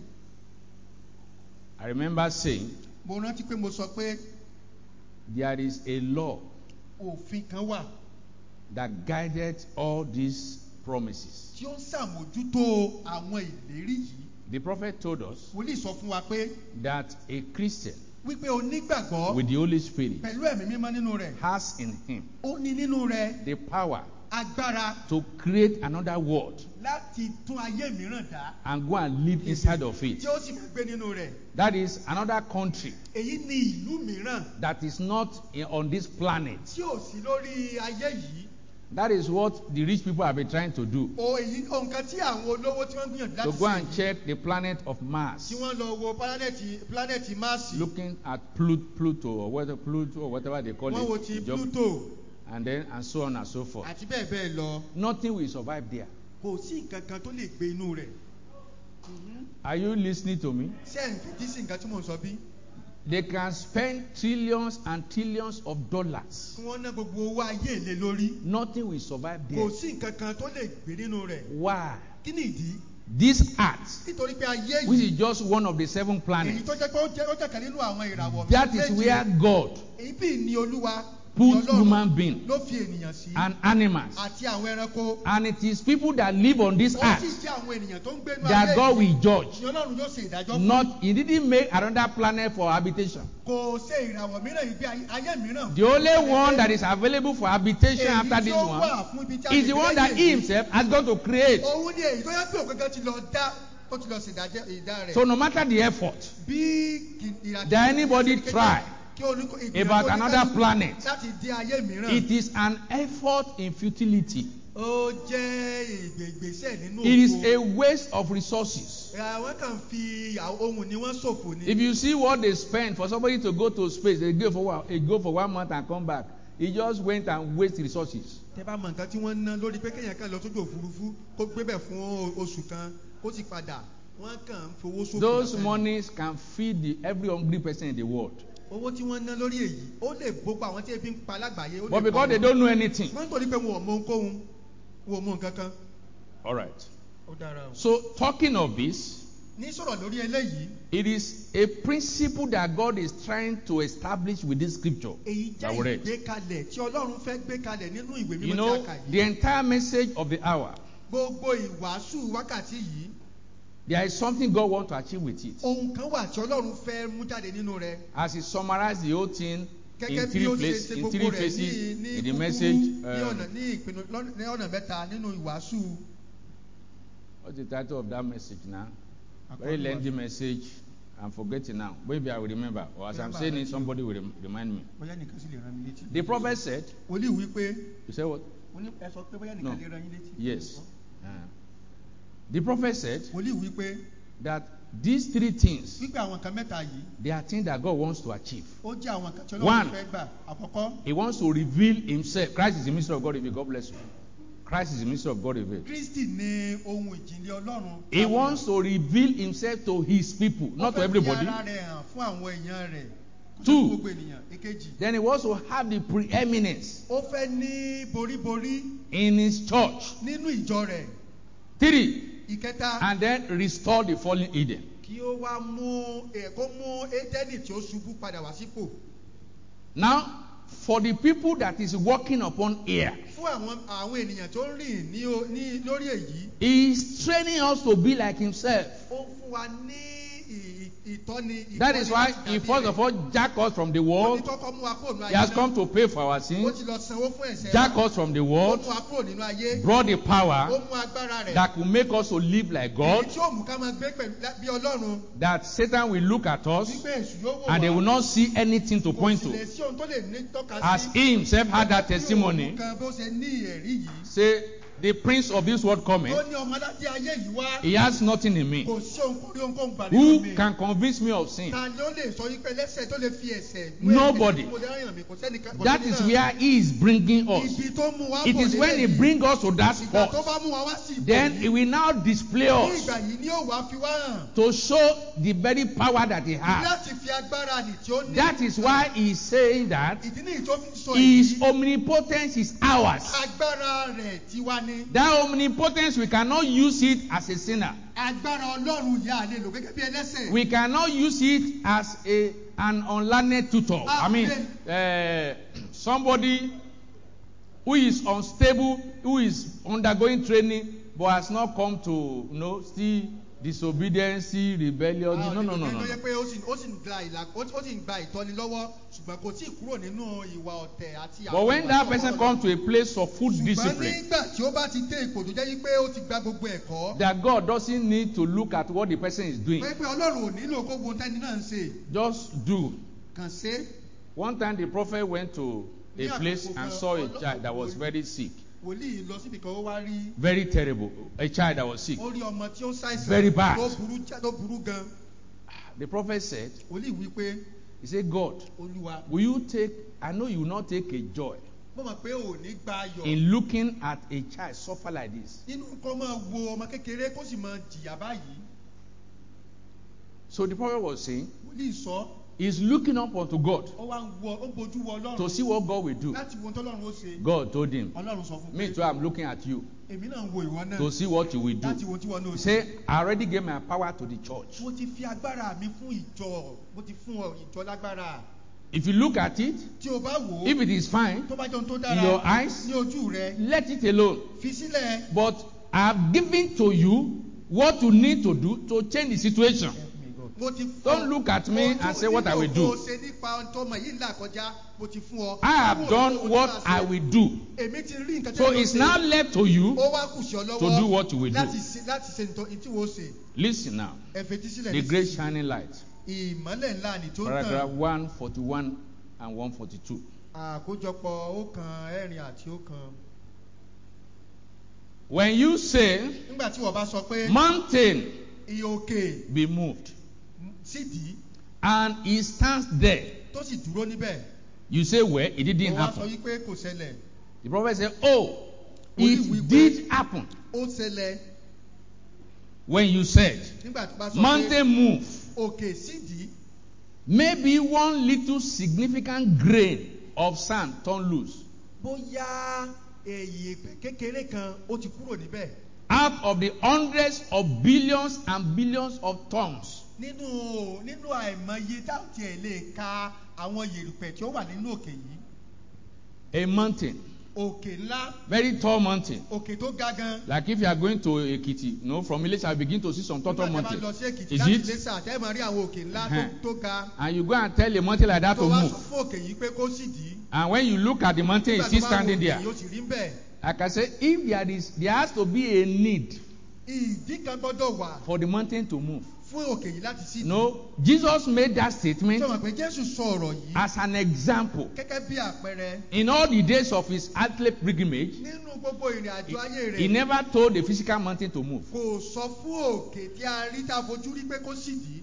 I remember saying mo rántí pé mo sọ pé there is a law òfin kan wà that guided all these promises. tí ó ń ṣàmójútó àwọn ìlérí yìí. The prophet told us Wòlíì sọ fún wa pé that a Christian wípé onígbàgbọ́ with the Holy Spirit pẹ̀lú ẹ̀mí mímọ́ nínú rẹ̀, has in him ó ní nínú rẹ̀ the power agbára to create another world láti tún ayé mìíràn dá, and go and live inside of it. tí ó sì máa gbé nínú rẹ̀. That is another country Èyí ni ìlú mìíràn that is not in, on this planet. tí ò sí lórí ayé yìí. That is what the rich people have been trying to do. O èyí nǹkan tí àwọn olówó tí wọ́n gbìyànjú To láti go ṣe and yìí, check the planet of Mars, tí wọ́n lọ wo pánẹ́ẹ̀tì pánẹ́ẹ̀tì Máàsì, looking at Pluto, Pluto or whatever, Pluto or whatever they call wọ́n wo it, ti Job- Pluto and then and so on and so forth. àti bẹ́ẹ̀ bẹ́ẹ̀ lọ. Nothing will survive there. Kò sí nǹkan kan tó lè gbé inú rẹ̀. Are you listening to me? Ṣé ẹ̀ ń fetí sí nǹkan tí mò ń sọ bí? They can spend trillions and trillions of dollars. Kí wọ́n ná gbogbo owó ayé lé lórí. Nothing will survive Kò there. sí nǹkan kan tó lè gbé nínú rẹ̀. Why? Kí ni ìdí? This earth, Nítorí pé ayé which yìí, is just one of the seven èyí planets, tó jẹ́ pé ó jẹ́ ó jẹ́ kan nínú àwọn ìràwọ̀ that is méje, where God èyí bí ni Olúwa put ni Ọlọ́run human being ló fi ènìyàn sí and animals. àti àwọn ẹranko. And it is people that live on this Ó sì earth jẹ́ àwọn ènìyàn tó ń gbé inú that ayé God yìí will judge. ni Ọlọ́run yóò ṣe ìdájọ́ fún. Not, He didn't make another planet for habitation. Kò ṣe ìràwọ̀ mìíràn yìí bí ayé mìíràn. The only one that is available for habitation Èyí after tí this ó one wà fún ibi tí a is lè the gbé one that lẹ́yìn He èyí. Himself has gone to create. Òun ni èyí tó yẹ pé ògangan ti lọ dá, ó ti lọ sí ìdájọ́ ìdá rẹ̀. So no matter the effort Bí ìrìnàjò that anybody try kí oníkó- ìgbìyànjú about oníkálukú another planet, láti dé ayé mìíràn, it is an effort in futility. ó jẹ́ ìgbègbèsẹ̀ nínú It is òfo. a waste of resources. Àwọn kan fi ohun ni wọ́n ṣòfò ni. If you see what they spend for somebody to go to space, they go for one, they go for one month and come back. He just went and waste resources. Tẹ́ bá mọ nǹkan tí wọ́n ń ná lórí pé kéèyàn kan lọ sójú òfurufú kó gbé bẹ̀ fún oṣù kan kó sì padà, wọ́n kàn ń fowó ṣòfò. Those lásán ni. monies can feed the, every hungry person in the world. Owó tí wọ́n ná lórí èyí ó lè gbogbo àwọn tí ebi ń pa lágbàáyé. ó lè But pa because they wọ́n. don't know anything. wọ́n ń torí pé wọn ò mọ ohunkóhun, wọn ò mọ nǹkan kan. All right. Ó dára o. So talking of this, Ní sọ̀rọ̀ lórí eléyìí, it is a principle that God is trying to establish with this scripture èyí that jẹ́ we read. ìgbékalẹ̀ tí Ọlọ́run fẹ́ gbé kalẹ̀ nínú ìwé You mímọ́ tí know, a kà yìí. the entire message of the hour, Gbogbo ìwàásù wákàtí yìí, there is something God wants to achieve with it. ohun kan wà tí Ọlọ́run fẹ́ mú jáde nínú rẹ̀. As he summarized the whole thing Gẹ́gẹ́ in bí three ó ṣe places, ṣe in gbogbo three rẹ̀ ní phases, ní in the kúkúrú, message. ní Um, ọ̀nà ní ìpinnu lọ́nà- ní ọ̀nà mẹ́ta nínú ìwàásù. what's the title of that message now? Very lengthy message. I'm forgetting now. Maybe I will remember. Or as I'm saying it, somebody will rem- remind me. Bóyá nìkan sì lè rán mi létí. The prophet said, Wòlíì wí pé, you say what? ó ní ẹ sọ pé bóyá No. nìkan lè rán yín létí. Yes. Uh, the prophet said Wòlíì wí pé, that these three things, wípé àwọn nǹkan mẹ́ta yìí they are things that God wants to achieve. ó jẹ́ àwọn nǹkan tí One. Ọlọ́run fẹ́ gbà. Àkọ́kọ́, He wants to reveal himself. Christ is the mystery of God. If you God bless you. Christ is the mystery of God. Revealed. Kristi ni ohun ìjìnlẹ̀ Ọlọ́run. He wants to reveal himself to his people, not to everybody. Ó fẹ́ fi ara rẹ̀ hàn fún àwọn èèyàn rẹ̀. Kò sí Two. gbogbo ènìyàn. Èkejì, Then he wants to have the preeminence ó fẹ́ ní boríborí in his church. nínú ìjọ rẹ̀. Three. Ìkẹta, And then restore the fallen Eden. kí ó wá mú ẹ̀ kó mú Édẹ́nì tí ó ṣubú padà wá sípò. Now, for the people that is walking upon air, Fún àwọn àwọn ènìyàn tó ń rìn ní o- ní lórí èyí, he is training us to be like himself. ó fún wa ní ì- ì- ìtọ́ni. That is ìtọ́ni why láti he dàbí first rẹ̀. of all jack us from the Ó ní world. kọ́kọ́ mú wa kúrò nínú He ayé has náà. come to pay for our Ó sins. ti lọ sanwó fún ẹ̀ṣẹ̀ Jack wa. us from the Ó world. mú wa kúrò nínú ayé. Brought the Ó power mú agbára rẹ̀. that could make us to live like God. Èyí tí ó mú ká máa gbé pẹ̀lú lá- bí Ọlọ́run. That Satan will look at us Wípé èṣù yóò wò and they wá. will not see anything to Kò point sì to. lè sí ohun tó lè ní tọ́ka As sí. he himself had that Bí òun testimony, kan bó ṣe ní ẹ̀rí yìí. say, the prince of this world coming, Ó ní ọmọ aládé ayé yìí wá. he has nothing in me. Kò sí ohun kórí ohun kó ń gbà nínú Who mi. can convince me of sin? Ta ló lè sọ wípé lẹ́sẹ̀ tó lè fi ẹ̀ṣẹ̀ mú Nobody. ẹ̀ṣẹ̀ tí mo dáyàn mi? Kò sẹ́ni ká- kò That sẹ́ni is náà. where he is bringing us. Ibi tó mú wa It bọ̀ is when he lélẹ́yìí. brings us to that Ìgbà tó spot, bá mú wa wá sí ipò then yìí, he will now display ní us ìgbà yìí ni ó wá fi wá hàn. to show the very power that he has. Láti fi agbára nì tí ó ní. That is why he is saying that Ìdí nìyí tó fi sọ his èyí. omnipotence is ours. Agbára rẹ̀ tiwa ni. That omnipotence, we cannot use it as a sinner. Agbára Ọlọ́run yà á lè lò gẹ́gẹ́ bí ẹlẹ́sẹ̀. We cannot use it as a an unlearned tutor. I mean, uh, somebody who is unstable, who is undergoing training, but has not come to, you know, still disobedience, rebellion. No, no, no, no. Àwọn no. ènìyàn pé ó sì ó sì ń gba ìlà ó ó sì ń gba ìtọ́ni lọ́wọ́ ṣùgbọ́n kò tí ì kúrò nínú ìwà ọ̀tẹ̀ àti But when ìwà that tí person ọ̀pọ̀ comes to a place of full ṣùgbọ́n discipline, nígbà tí ó bá ti dé ipò tó jẹ́ yí pé ó ti gba gbogbo ẹ̀kọ́. that God doesn't need to look at what the person is doing. Pé pé Ọlọ́run ò nílò kó gbóhùn tẹ́ni náà ń ṣe. Just do. Kàn ṣe. One time the prophet went to a place and saw a child that was very sick. Wòlíì lọ síbi kan ó wá rí. Very terrible. A child that was sick. Ó rí ọmọ tí ó ṣàìsàn. Very bad. Tó burú já- tó burú gan. The prophet said, Wòlíì wí pé he said, God, Olúwa. will you take, I know you will not take a joy Mo mọ̀ pé ò ní gba ayọ̀. in looking at a child suffer like this. Nínú kó máa wo ọmọ kékeré kó sì máa jìyà báyìí. So the prophet was saying, Wòlíì sọ. he's looking up unto God Ó wá ń wọ ó bojú wo Ọlọ́run. to see what God will do. Láti wo ohun tọ́lọ́run ó ṣe. God told him, Ọlọ́run sọ fún me pé too, I'm looking at you èmi náà ń wo ìwọ náà. to see what you will do. Láti wo tí wọn náà He ṣe. said, I already gave my power to the church. Mo ti fi agbára mi fún ìjọ. Mo ti fún ọ ìjọ lágbára. If you look at it, Tí o bá wò ó. if it is fine, Tó bá jẹ́ ohun tó in dára. your eyes, Ní ojú rẹ. let it alone. Fi sílẹ̀. But I've given to you what you need to do to change the situation. Mo ti fún ọ. Don't look at me and say what I will do. Mo ṣe nípa ohun tó mọ yìí là kọjá. Mo ti fún ọ. I have done what I will do. Èmi ti rí nǹkan tí So mo it's ṣe. now left to you Ó wá kù sí ọ lọ́wọ́. to do what you will Láti do. ṣe láti ṣe nǹkan tí wo ṣe. Listen now. Ẹ fetí sílẹ̀ The great nísinsìnyí. shining light. Ìmọ́lẹ̀ ńlá ni tó ń Paragraph tàn. one forty-one and one forty-two. Àkójọpọ̀ ọ̀kan ẹ̀rin àti ọ̀kan. When you say, Nígbà tí wọ́n bá sọ pé mountain iye òkè be moved, sídìí and he stands there, tó sì dúró níbẹ̀. you say, well, it Ó didn't wá sọ happen. wípé kò ṣẹlẹ̀. The prophet said, oh, Only we- it did happen. Ó ṣẹlẹ̀ When you said, nígbà tí wọ́n bá sọ pé mountain move, òkè sídìí. maybe one little significant grain of sand turn loose Bóyá èyí kékeré kan ó ti kúrò níbẹ̀. out of the hundreds of billions and billions of tons. Nínú nínú àìmọye táwọn tiẹ̀ lè ka àwọn yèrùpẹ̀ tí ó wà nínú òkè yìí. A mountain, Òkè ńlá, very tall mountain. òkè tó ga gan. Like if you are going to Ekiti, you know, from Ilesha, you begin to see some tall, tall Nígbà tí a bá mountains. lọ sí Èkìtì Is láti it? Iléṣà, tẹ́ ẹ máa rí àwọn òkè ńlá tó- Uh-huh. tó ga. And you go and tell a mountain like that Tó to wá sọ move. fún òkè yìí pé kó sídìí. And when you look at the mountain, it's Nígbà still tó bá wo standing òkè there. yìí, ó sì rí ń bẹ̀. Like I said, if there is, there has to be a need Ìdí kan gbọ́dọ̀ wà for the mountain to move. fún òkè yìí láti sídìí. No, Jesus made that statement Sọ ma pé Jésù sọ ọ̀rọ̀ yìí as an example. gẹ́gẹ́ bí àpẹẹrẹ. In all the days of his earthly pilgrimage, Nínú gbogbo ìrìn àjò ayé he rẹ̀. never told the physical mountain to move. Kò sọ fún òkè tí a rí tá a fojú rí pé kó sídìí.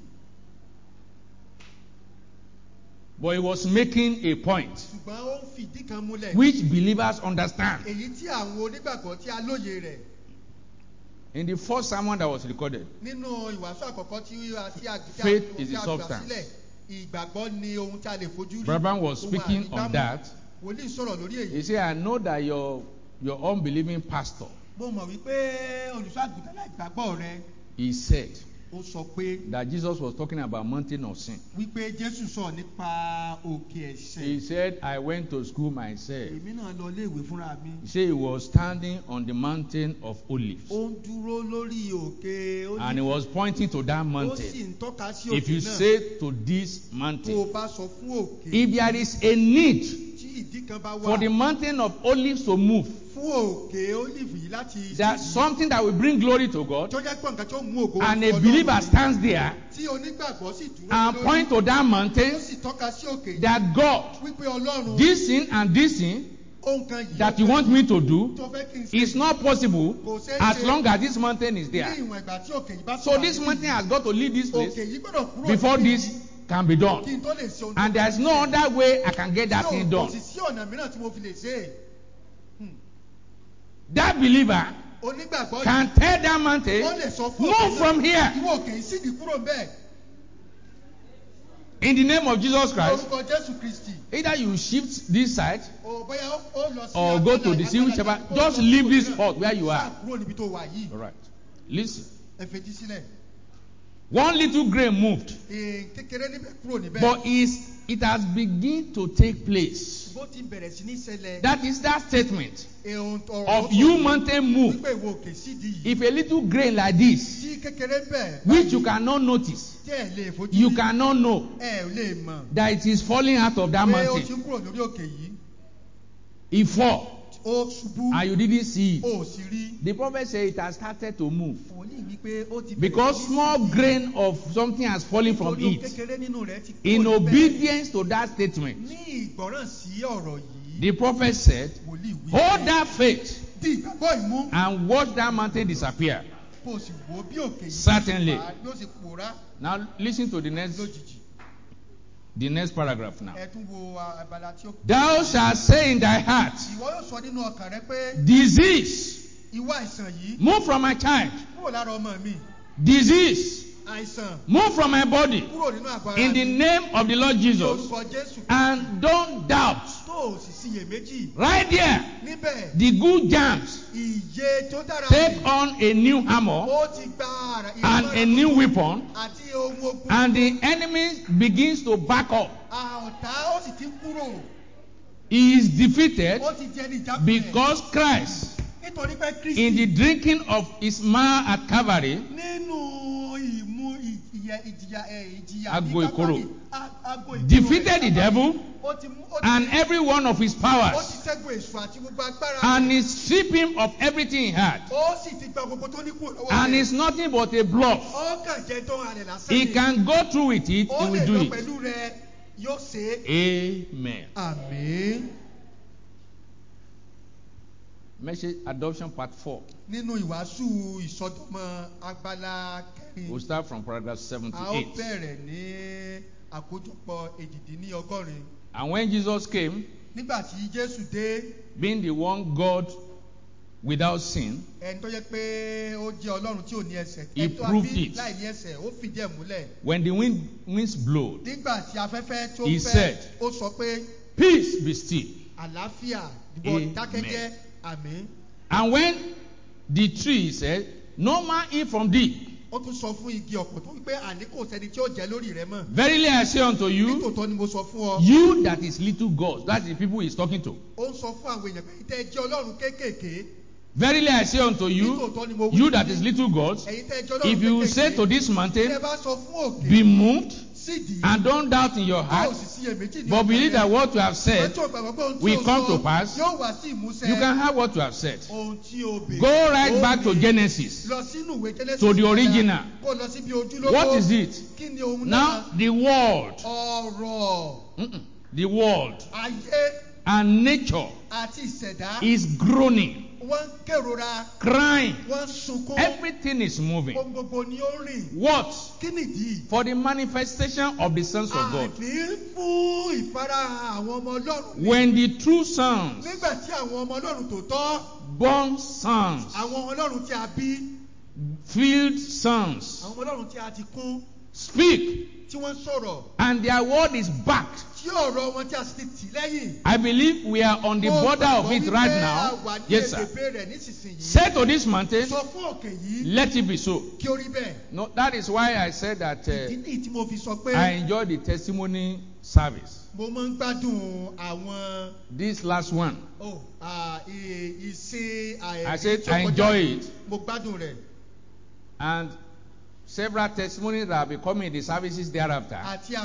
But he was making a point Ṣùgbọ́n ó ń fìdí kan múlẹ̀. which believers understand. Èyí tí àwọn onígbàgbọ́ tí a lóye rẹ̀. In the first sermon that was recorded, Nínú ìwàásù àkọ́kọ́ tí a tí a tí a Faith is tí the a gbà substance. sílẹ̀, ìgbàgbọ́ ni ohun tí a lè fojú rí. Brabham was Ohun speaking on àrígbámú. that. Wòlíì sọ̀rọ̀ lórí èyí. He said, I know that your, your unbelieving pastor, Mo mọ̀ wípé olùṣọ́ àgùntàn láì gbàgbọ́ rẹ. he said Ó sọ pé that Jesus was talking about mountain of sin. wípé Jésù sọ nípa òkè ẹ̀ṣẹ̀. He said, I went to school myself. Èmi náà lọ iléèwé fúnra mi. He said he was standing on the mountain of olives. Ó ń dúró lórí òkè Olive. And he was pointing to that Ó sì mountain. ń tọ́ka sí If òkè you náà. say to this Tó o mountain, bá sọ fún òkè if there is a need tí ìdí kan bá wà for the mountain of olives to move, fún òkè Olive yìí láti that's sídìí, something that will bring glory to God, tó jẹ́ pé nǹkan tó mú ògo and fún a Ọlọ́run believer ni. stands there Tí onígbàgbọ́ sì dúró and lórí, point to that ó mountain sì tọ́ka sí òkè yìí that God, wípé Ọlọ́run this thing and this thing ohun kan yìí that you want me to do tó fẹ́ kí n ṣe is not possible kò ṣeé as ṣe long as this mountain is ní there. ìwọ̀n ìgbà tí òkè yìí bá So wà this níbí. mountain has got to leave this Òkè place yìí gbọ́dọ̀ kúrò before níbí this can be kí done. n tó lè ṣe ohun And tó there's fẹ́ no ṣe. other way I can get that Tí ò- thing kò done. sì sí ọ̀nà mìíràn tí mo fi lè ṣe é. That believer Onígbàgbọ́ can yìí tell that mountain, ó lè sọ fún òkè move náà, from here ìwọ òkè yìí sídìí kúrò bẹ́ẹ̀. in the name of Jesus Christ. Orúkọ Jésù Kristì. Either you shift this side Ò bóyá ó- ó lọ sí or go to the sea, agbára- whichever. agbára- Just ó lọ leave sí this òkè náà. spot where you are. Sáà kúrò níbi tó wà yìí. All right. Listen. Ẹ fetí sílẹ̀. One little grain moved, Èè kékeré níbẹ̀ kúrò níbẹ̀. but is it has begun to take place. Bó ti bẹ̀rẹ̀ sí ní ṣẹlẹ̀. That is that statement Èhun ọ̀rọ̀ of tó you sọ mountain move. wípé ìwọ òkè sídìí yìí. If a little grain like this, Tí kékeré bẹ̀ which you báyìí, cannot notice, tí ẹ lè fojú you rí, cannot know ẹ ò lè mọ̀ that it is falling out of that pé ó ti mountain. ń kúrò lórí òkè yìí. It fall Ó ṣubú. and you didn't see it. Ó sì rí. The prophet said it has started to move Wòlíì wípé ó ti bẹ̀rẹ̀ because sí ní small sídìí. grain of something has fallen from Nítorí ohun it. kékeré nínú rẹ̀ ti kúrò In níbẹ̀. obedience to that statement, Ní ìgbọ́ràn sí ọ̀rọ̀ yìí, the prophet said, wòlíì wí hold pé, that faith di ìgbàgbọ́ ìmú and watch that mountain disappear. kó o sì wo bí òkè yìí Certainly. yóò sì pa- yóò sì pòórá Now listen to the next lójijì. the next paragraph now. Ẹ tún wo abala tí ó kù. Thou shalt say in thy heart, Ìwọ yóò sọ nínú ọkàn rẹ pé disease, ìwọ àìsàn yìí move from my child. kúrò lára ọmọ mi. Disease, Àìsàn move from my body. kúrò nínú àgọ́ ara In the mi. name of the Lord Ní Jesus. orúkọ Jésù. And don't doubt. Tó o sì síyèméjì. Right there, Níbẹ̀, the good germs ìyè tó dára take mi. on a new hammer Ó ti gba ara and a new weapon, àti ohun ogun. and the enemy begins to back up. Àọ̀tá ó sì ti ń kúrò. He is defeated Ó ti di ẹni ìjákulẹ̀. because Christ, Nítorí pé in the Kristi drinking of his mouth at Calvary, nínú ìmú ìjìyà ìjìyà ẹ̀ ìjìyà Agbo ní ìkorò. Káfárì, a- agbo ìkorò defeated the rẹ̀ devil ó ti mú- ó ti- and every one of his ó ti powers, ṣẹ́gun èṣù àti gbogbo agbára and rẹ̀. he stripped him of everything he had. Ó sì ti gba gbogbo tó ní kúrò lọ́wọ́ And rẹ̀. it's nothing but a bluff. Ó kàn jẹ́ tó halẹ̀ lásán He ni. can go through with it, Ó he lè will do lọ it. pẹ̀lú rẹ̀ yóò ṣe é. Amen. Àmín. Message adoption part four. Nínú ìwàásù ìsọdọ̀mọ agbala kẹrin, We'll start from paragraph a ó seventy-eight. bẹ̀rẹ̀ ní àkójọpọ̀ èjìdínlọ́gọ́rin. And when Jesus came, Nígbà tí Jésù dé, being the one God without sin, ẹni tó yẹ pé ó jẹ́ Ọlọ́run tí ò ní ẹ̀ṣẹ̀, He ẹni tó proved bí it. láì ní ẹ̀ṣẹ̀, ó fìdí ẹ̀ múlẹ̀. when the wind winds blowed, Nígbà tí afẹ́fẹ́ tó He fẹ́, said, ó sọ pé peace be still. àlàáfíà Amen. ìwọ dákẹ́jẹ́. Àmín. And when the tree said, no man eat from thee, Ó tún sọ fún igi ọ̀pọ̀tọ́ wípé àní kò sẹ́ni tí ó jẹ lórí rẹ mọ́. verily I say unto you, Nítòótọ́ ni mo sọ fún ọ. you that is little gods, that's the people he's talking to. Ó ń sọ fún àwọn èèyàn pé ìtẹ́ jẹ́ Ọlọ́run kéékèèké. Verily I say unto you, you that is little gods, if you say to this mountain, be moved, and don't doubt in your heart, but believe that what you have said will come to pass, you can have what you have said. Go right back to Genesis, to the original. What is it? Now, the world, Mm-mm. the world and nature is groaning, crying. Everything is moving. What? For the manifestation of the sons of God. When the true sons, born sons, filled sons, speak, and their word is backed. I believe we are on the border of it right now. Yes, sir. Say to this mountain, let it be so. No, that is why I said that uh, I enjoy the testimony service. This last one. I said I enjoy it. And several testimonies that have been coming in the services thereafter.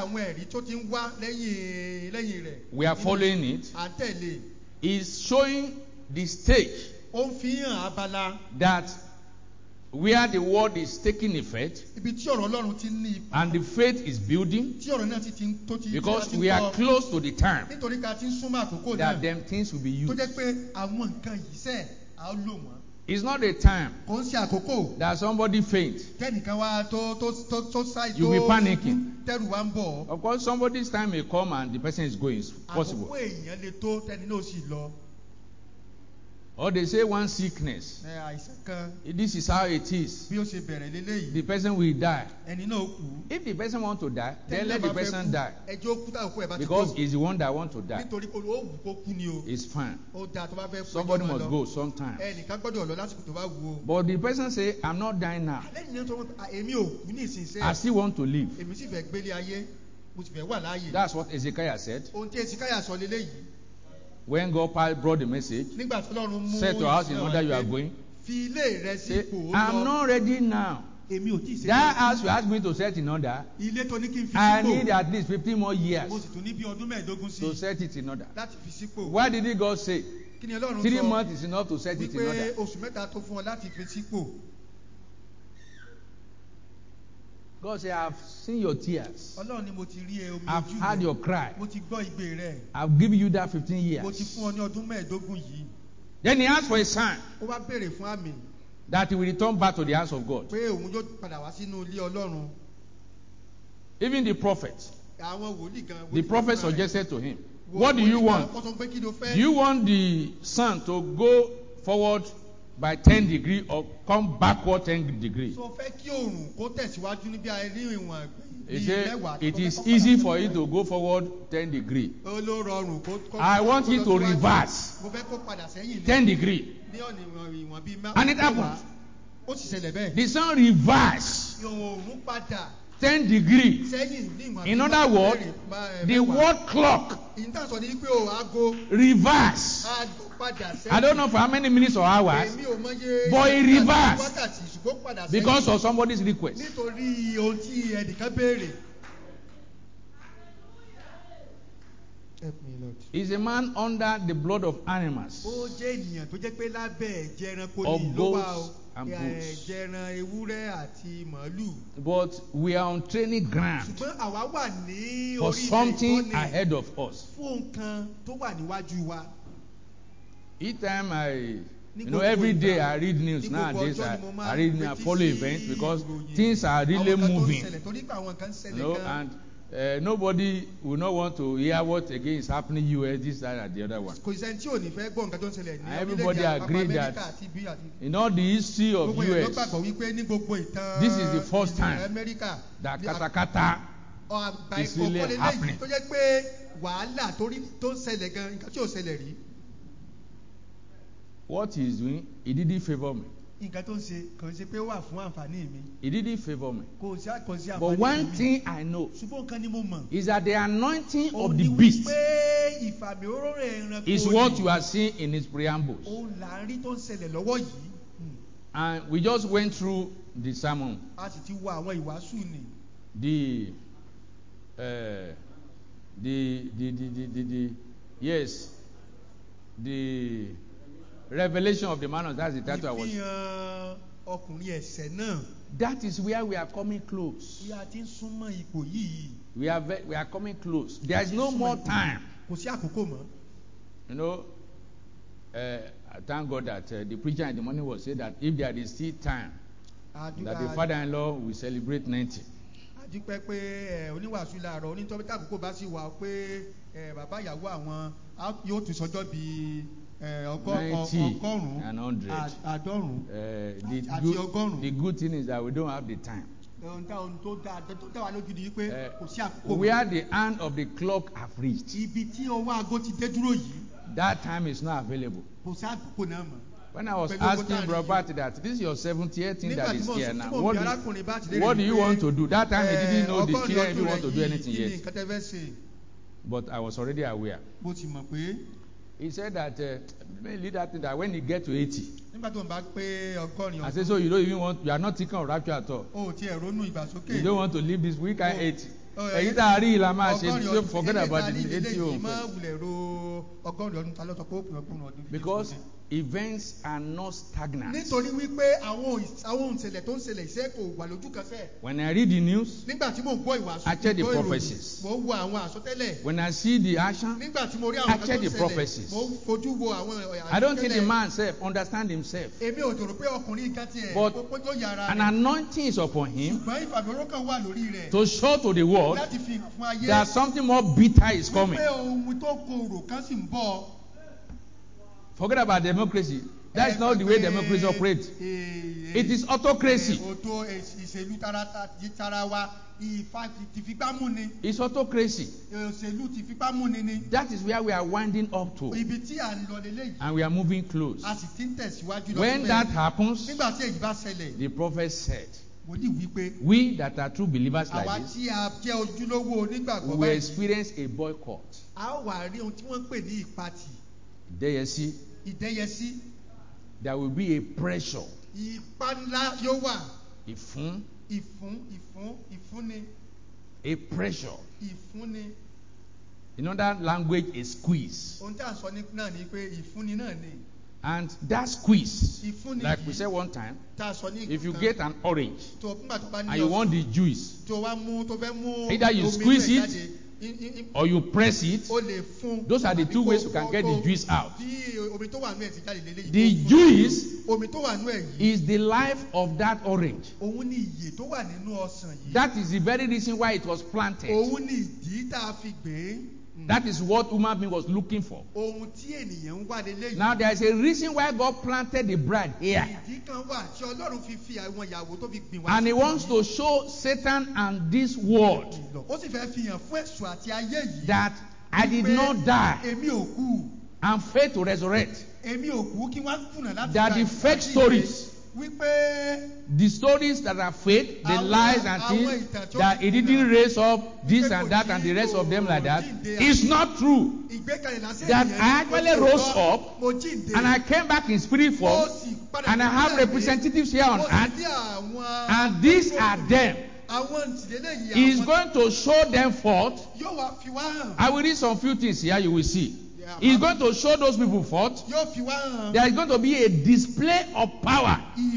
We are following it. Is showing the stage that where the word is taking effect and the faith is building, because we are close to the time that them things will be used. It's not a time that somebody faints. You'll be panicking. Of course, somebody's time may come and the person is going. It's possible. Or they say one sickness. This is how it is. The person will die. If the person wants to die, then let the person die. Because he's the one that wants to die. It's fine. Somebody must go sometime. But the person say, I'm not dying now. I still want to live. That's what Ezekiel said. When God brought the message, said to us in order you are going, say, I'm not ready now. That house you asked me to set in order, I need at least fifteen more years to set it in order. Why did God say three months is enough to set it in order? God said, I've seen your tears. I've heard your cry. I've given you that fifteen years. Then he asked for a sign that he will return back to the house of God. Even the prophet, the prophet suggested to him, what do you want? Do you want the sun to go forward by ten degrees or come backward ten degrees? He said, it is easy for you to go forward ten degrees. I want you to reverse ten degrees. And it happened. The sun reversed ten degrees. In other words, the word clock reverse. I don't know for how many minutes or hours, but it reversed because of somebody's request. Is a man under the blood of animals, of goats and bulls. But we are on training ground for something ahead of us. Each time I, you know, every day I read news nowadays, I, I read, I follow events because things are really moving. You know, and Uh, nobody will not want to hear what again is happening in U S, this, that, and the other one. And everybody agreed that in all the history of U S, this is the first time that katakata is really happening. What he is doing, he didn't favor me. He didn't favor me. But one thing I know is that the anointing of the beast ìfàmì òróró ẹranko is what you are seeing in his preambles. òun là ń rí tó ń ṣẹlẹ̀ lọ́wọ́ yìí. And we just went through the sermon. A sì ti wo àwọn ìwàásù ni. The, uh, the, the, the, the, the, the, yes, the revelation of the man of that's the title I was. Ìfihàn ọkùnrin ẹ̀ṣẹ̀ náà. That is where we are coming close. Bí a ti ń súnmọ́ ipò yìí. We are ve- we are coming close. There is no more time. Kò sí àkókò mọ́. You know, uh, I thank God that uh, the preacher in the morning was saying that if there is still time, that the father-in-law will celebrate ninety. Àdúpẹ́ pé oníwàásù làárọ̀ onítọ́bí tàkókò bá sì wà pé bàbá ìyàwó àwọn yóò tún sọjọ́ bíi ọgọ́rùn-ún àádọ́rùn-ún àti ọgọ́rùn-ún. The good thing is that we don't have the time. Ohun tó dá wa lójú ni pé kò sí àkókò. Where the hand of the clock have reached. Ibi tí owó aago ti dé dúró yìí. That time is not available. Kò sí àkókò náà mọ́. When I was asking Robert that this is your seventieth thing that is here now, what do, you, what do you want to do? That time he didn't know the children didn't want to do anything yet. But I was already aware. He said that uh, lead that thing that when he get to eighty. I said, so you don't even want, you are not thinking of rapture at all. You don't want to live this week at eighty. Èyí tá a rí ìlà máa ṣe so forget about the eighty home first. Because events are not stagnant. Nítorí wípé àwọn àwọn ìṣẹ̀lẹ̀ tó ń ṣẹlẹ̀ iṣẹ́ kò wà lójú kan sẹ́. When I read the news, nígbà tí mo gbọ́ ìwàásù, I check the prophecies. Mo wo àwọn àsọtẹ́lẹ̀. When I see the action, nígbà tí mo rí àwọn I check the prophecies. Mo fojú wo àwọn àsọtẹ́lẹ̀. I don't think the man self understand himself. Èmi ò tòrò pé ọkùnrin kan tiẹ̀ kó tó yára rẹ̀. An anointing is upon him. Ṣùgbọ́n ìfàmìíràn kan wà lórí rẹ̀. To show to the world láti fi fún ayé. that something more bitter is coming. Wípé ohun tó korò kan sì ń bọ̀. Forget about democracy. That is not the way democracy operates. It is autocracy. It's autocracy. That is where we are winding up to. And we are moving close. When that happens, the prophet said, we that are true believers like this, we will experience a boycott. Ìdẹ́yẹsí. Ìdẹ́yẹsí. There will be a pressure. Ìpanilá yóò wà. Ìfún. Ìfún, ìfún, ìfúnni. A pressure. Ìfúnni. In other language, a squeeze. Ohun tí a sọ náà ni pé ìfúnni náà ni. And that squeeze, ìfúnni like we said one time, tá a sọ ní if you get an orange tó nígbà tó bá ní and you want the juice, tó wá mú tó fẹ́ mú either you squeeze it or you press it. Those are the two ways you can get the juice out. The juice is the life of that orange. That is the very reason why it was planted. That is what human being was looking for. Now there is a reason why God planted the bride here. And he wants to show Satan and this world that I did not die and fail to resurrect. That the fake stories, the stories that are fake, the lies and things, that he didn't raise up this and that and the rest of them like that, is not true. That I actually rose up and I came back in spirit form and I have representatives here on earth, and these are them. He is going to show them forth. I will read some few things here, you will see. He is going to show those people forth. There is going to be a display of power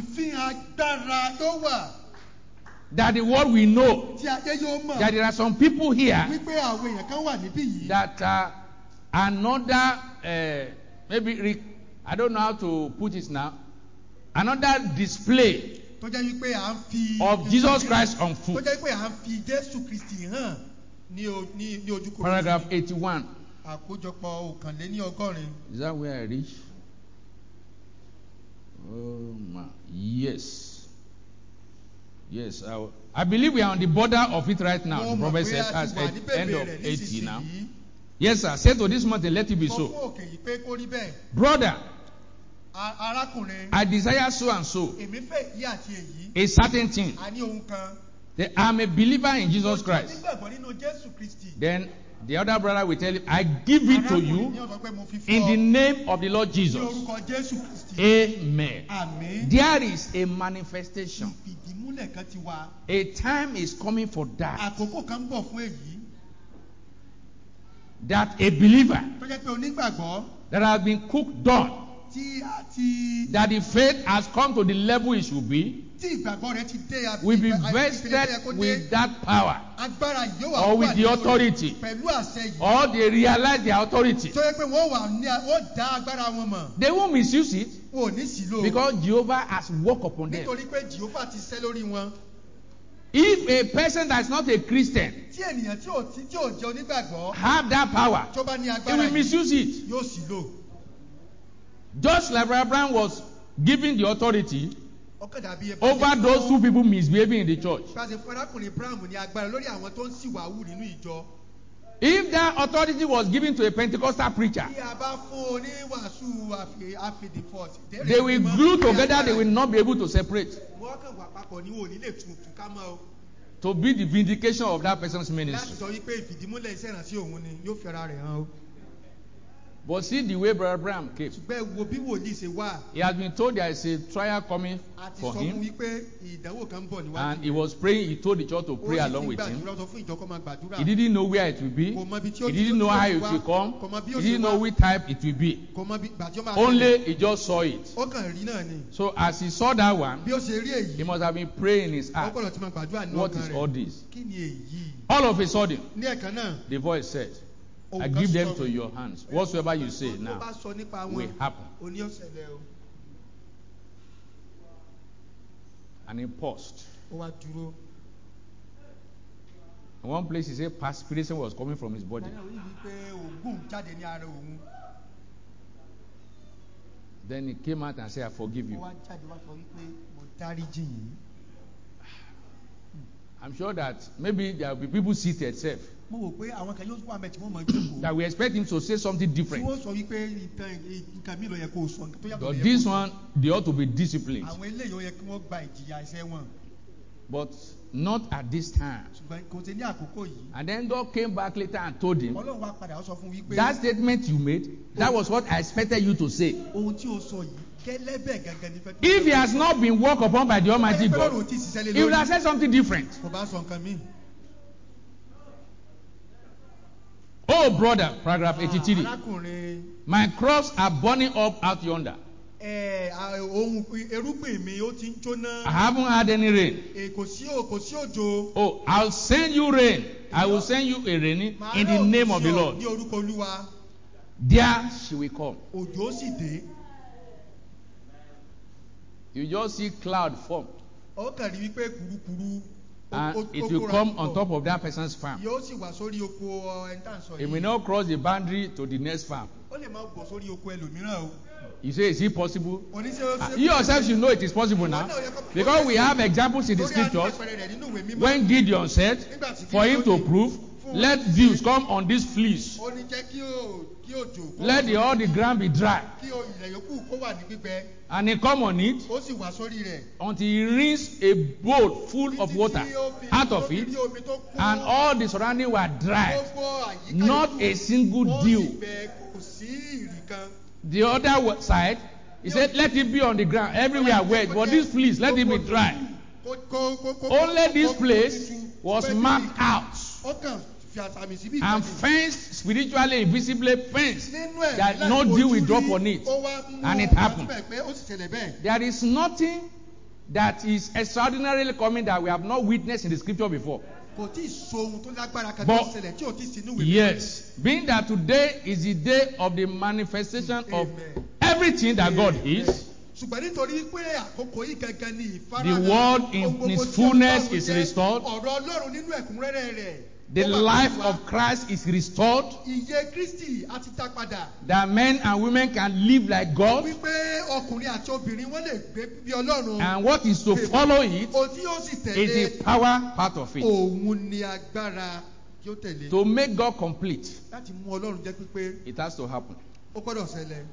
that the world will know that there are some people here that uh, another uh, maybe I don't know how to put it now, another display of Jesus Christ on foot. Paragraph eighty-one. Is that where I reach? Oh my, yes. Yes, I, I believe we are on the border of it right now. The prophet said as at end of eighty now. Yes, sir. Say to this mountain, let it be so. Brother, I desire so and so a certain thing. That I'm a believer in Jesus Christ. Then The other brother will tell him, I give it to you in the name of the Lord Jesus. Amen. Àmín. There is a manifestation. Ìfìdímúlẹ̀ kan ti wà. A time is coming for that. Àkókò kan ń bọ̀ fún èyí. That a believer Tó jẹ́ pé onígbàgbọ́ that has been cooked done, tí a ti that the faith has come to the level it should be, tí ìgbàgbọ́ rẹ̀ ti dé àbí will be ìgbà- vested ìpele tó yẹ kó dé. with that power, Agbára yóò wà or with wà the nínú rẹ̀ authority, pẹ̀lú àṣẹ yìí. or they realize their authority. Tó yẹ pé wọ́n wà ní wọ́n dá agbára wọn mọ̀. They won't misuse it Wọn ò ní sílò. because Jehovah has worked upon them. Nítorí pé Jèhófà ti ṣẹ́ lórí wọn. If a person that is not a Christian Tí ènìyàn tí ò tí tí ò jẹ́ onígbàgbọ́ have that power, tó bá ní he agbára will yìí misuse it. yóò sílò. Just like Abraham was given the authority Ọkàn dàbí ẹ bá over ṣe those fún- two people misbehaving in the church. bá ṣe fún arákùnrin Abraham ní agbára lórí àwọn tó ń ṣìwàhù nínú ìjọ. If that authority was given to a Pentecostal preacher, Bí a bá fún oníwàásù àfi- àfìdífọ̀t. they will glue together, they will not be able to separate. Wọ́n kàn wà papọ̀ ní wọn ò ní lè tún tún ká mọ́ o. To be the vindication of that person's Láti ministry. sọ wípé ìfìdímúlẹ̀ iṣẹ́ ìrànṣẹ́ òun ni yóò fi ara rẹ̀ hàn o. But see the way Brother Abraham came. Ṣùgbọ́n wo bí wòlíì ṣe wà. He has been told there is a trial coming A ti for sọ fún him, wípé ìdánwò kan ń bọ̀ níwájú. and he was praying. He told the church to Ó pray sì along ti with him. gbàdúrà, sọ fún ìjọ kó máa gbàdúrà. He didn't know where it will be. Kò mọ ibi tí ó He ti- didn't know tí ó how ti it wá. will come. Kò mọ bí He ó didn't ṣe know wá. which type it will be. Kò mọ bí ìgbà tí ó máa Only ṣẹlẹ̀. he just saw it. Ó kàn rí náà ni. So as he saw that one, Bí ó ṣe rí he èyí. must have been praying in his Ó heart. gbọ́dọ̀ ti máa gbàdúrà ní What ọkàn is rẹ̀. all this? Kí ni èyí? All of a sudden, Ní ẹ̀kan náà. the voice said, ohun I kan give them sọ̀rọ̀. to your hands. Whatsoever you say Ohun tó now bá sọ nípa will wọn, happen. òní ó ṣẹlẹ̀ o. And he paused. Ó wá dúró. In one place, he said perspiration was coming from his body. Daniel wí pé òògùn jáde ní ara òun. Then he came out and said, I forgive Ó you. wá jáde wá sọ wípé mo dáríjì yín. I'm sure that maybe there will be people seated safe Mo wò pé àwọn kan yóò wà mẹ́ tí wọ́n mọ̀ jókòó. that we expect him to say something Tí different. wọ́n sọ wípé nǹkan nǹkan mi ló yẹ kó o sọ, nǹkan tó yàtọ̀ ló But yẹ this kó o sọ. one, they ought to be disciplined. Àwọn eléyìí ó yẹ kí wọ́n gba ìjìyà ẹ̀ṣẹ̀ wọn. But not at this time. Ṣùgbọ́n kò ṣe ní àkókò yìí. And then God came back later and told him, Ọlọ́run wá padà ó sọ fún wípé that statement you made, that was what I expected you to say. ohun tí o sọ yìí gẹ́lẹ́bẹ̀ gangan ní fẹ́ kí If he has not been worked upon by the Almighty Ọlọ́run ò God, tí ì ṣiṣẹ́ lé he would lórí. have said something different. Kò bá sọ nǹkan míì. Oh, brother, paragraph Ah, eighty-three. Arákùnrin My crops are burning up out yonder. ẹ̀ ohun erúgbìn mi ó ti ń jóná. I haven't had any rain. Ẹ̀, Kò sí o- kò sí òjò. Oh, I'll send you rain. I will send you a rain Màá in the rán name òjò of the sí ọ Lord. Ní orúkọ Olúwa. There she will come. Òjò sì dé. You just see cloud form, Ó kàn rí wípé kùrukùru. ó- and ó- it ó will kóra come púpọ̀. on top of that person's farm. Yóò sì wà sórí oko ẹni tá à ń sọ It may yìí. not cross the boundary to the next farm. Ó lè máa bọ̀ sórí oko ẹlòmíràn o. You say, is it possible? Oníṣẹ́ Uh, you yourself should know it is possible now. Because we have examples in the scriptures. When Gideon said, for him to prove, let dews come on this fleece. Ó ní jẹ́ kí ó- kí òjò kó Let wà the, all the ground be dry. kí o- ilẹ̀ yòókù kó wà ní gbígbẹ. And he come on it Ó sì wà sórí rẹ̀. until he rinsed a bowl full of Títí water tí ó fi- out of tó fi it, rí omi tó kún. and all the surrounding were dry. Gbogbo àyíká Not yòókù, a single ó sì dew. bẹ, kò sí ìrì kan. The other wa- side, he said, let it be on the ground, everywhere wet, but this place, let it be dry. Kó- kó- kó- kó- Only kó- this kó- place kó- was kó- marked out Ó kàn fi àsàmì síbí and ìkànnì. fenced, spiritually, invisibly fenced, Nínú ẹ̀ that láti no ojú dew will rí, drop on it. ó wá mú And it ọmọ happened. síbẹ̀ pé ó sì ṣẹlẹ̀ bẹ́ẹ̀. There is nothing that is extraordinarily coming that we have not witnessed in the scripture before. Kò tí ì so ohun tó lágbára kan tó But- ṣẹlẹ̀ tí ò tí ì sínú ìwé. Yes, being that today is the day of the manifestation of Amen. everything that God Amen. is, Ṣùgbọ́n nítorí pé àkókò yìí gangan ni ìfarahàn. The word in ohun gbogbo its tí fullness Ọlọ́run is jẹ́, restored. Ọ̀rọ̀ Ọlọ́run nínú ẹ̀kúnrẹ́rẹ́ rẹ̀. the Ó wà life pẹ̀lú wa. of Christ is restored, Ìyè Kristi a ti dá padà. that men and women can live like God, Wípé ọkùnrin àti obìnrin wọ́n lè gbé bí Ọlọ́run. and what is to follow it Ohun tí yóò sì tẹ̀lé. is the power part of it. Òun ni agbára tí ó tẹ̀lé. To make God complete, Láti mú Ọlọ́run jẹ́ pípé, it has to happen. ó gbọ́dọ̀ ṣẹlẹ̀.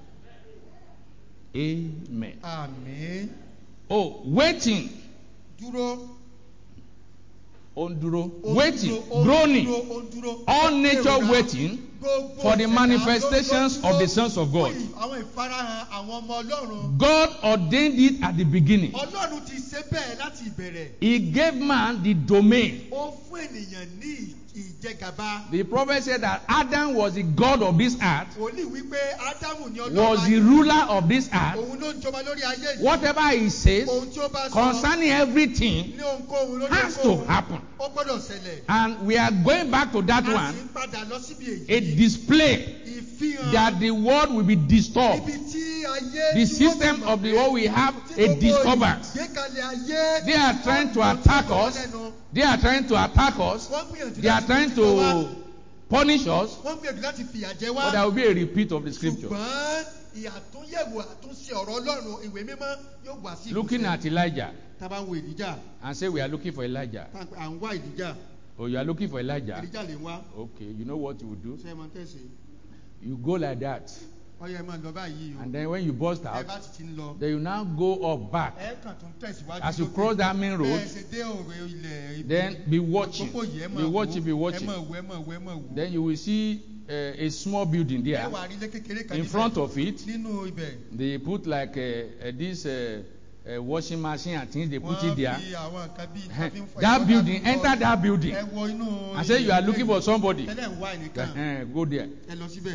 Amen. Àmín. Oh, waiting Dúró. ó ń dúró. Ó ń Waiting, dúró, ó ń groaning. dúró, ó ń dúró. All Ó nature kérora. waiting Gbogbo for the ìṣẹ̀dá manifestations ló- ló of the dúró sons of God. fún àwọn ìfarahàn àwọn ọmọ Ọlọ́run. God ordained it at the beginning. Ọlọ́run ti ṣe bẹ́ẹ̀ láti ìbẹ̀rẹ̀. He gave man the domain. Ó fún ènìyàn ní ìjẹgàba. The prophet said that Adam was the God of this earth, Wòlíì wípé Ádámù ni Ọlọ́run was the ayé. ruler of this earth. Òun ló ń jọba lórí ayé yìí. Whatever he says Ohun tí ó bá sọ concerning everything ní ohunkóhun lórí has to ohunkóhun, happen. ó gbọ́dọ̀ ṣẹlẹ̀. And we are going back to that A sì one, ń padà lọ síbi a èyí. display Ìfihàn that the world will be disturbed. ibi tí ayé The tí wọ́n system ti mọ̀ of the pé world will have tí a gbogbo disturbance. ìgbékalẹ̀ ayé They are trying to attack us. They are trying to attack us. Wọ́n gbìyànjú They are láti trying fi wá. to punish us. Wọ́n gbìyànjú láti fìyà jẹ wá. But there will be a repeat of the scripture. Ṣùgbọ́n ìyàtúnyẹ̀wò àtúnṣe ọ̀rọ̀ Ọlọ́run ìwé mímọ́ yóò wá sí Looking at Elijah tá a bá ń wo Èlíjà and say we are looking for Elijah. tá à ń wá Èlíjà Or you are looking for Elijah. Èlíjà lè ń wá. Okay, you know what you will do? Ṣé ẹ mọ tẹ̀sí? You go like that. Ọyọ ẹ máa lọ báyìí o. And then when you burst Ẹ out, bá ti ti ń lọ. then you now go up back. Ẹ kàn tún tẹ̀síwájú. As you lókè. cross that main road, Bẹ́ẹ̀ ṣe dé òwe ilẹ̀ ibi. then be watching. Àkókò yìí ẹ máa Be wò. watching, be watching. Ẹ máa wò, ẹ máa wò, ẹ máa wò. Then you will see uh, a small building Ẹ there. wà rí ilé kékeré kan In níbẹ̀. front of it, Nínú ibẹ̀. they put like uh, uh, this uh, uh, washing machine and things. They put it Wọ́n there. fi àwọn nǹkan bíi Eh, tàbí ń fọ that ìwọ́n building, tàbí ń enter fọ- that building. Ẹ wọ inú. And say you are looking for somebody. Tẹ́lẹ̀ ń wá ẹnìkan. Uh, go there. Ẹ lọ síbẹ̀.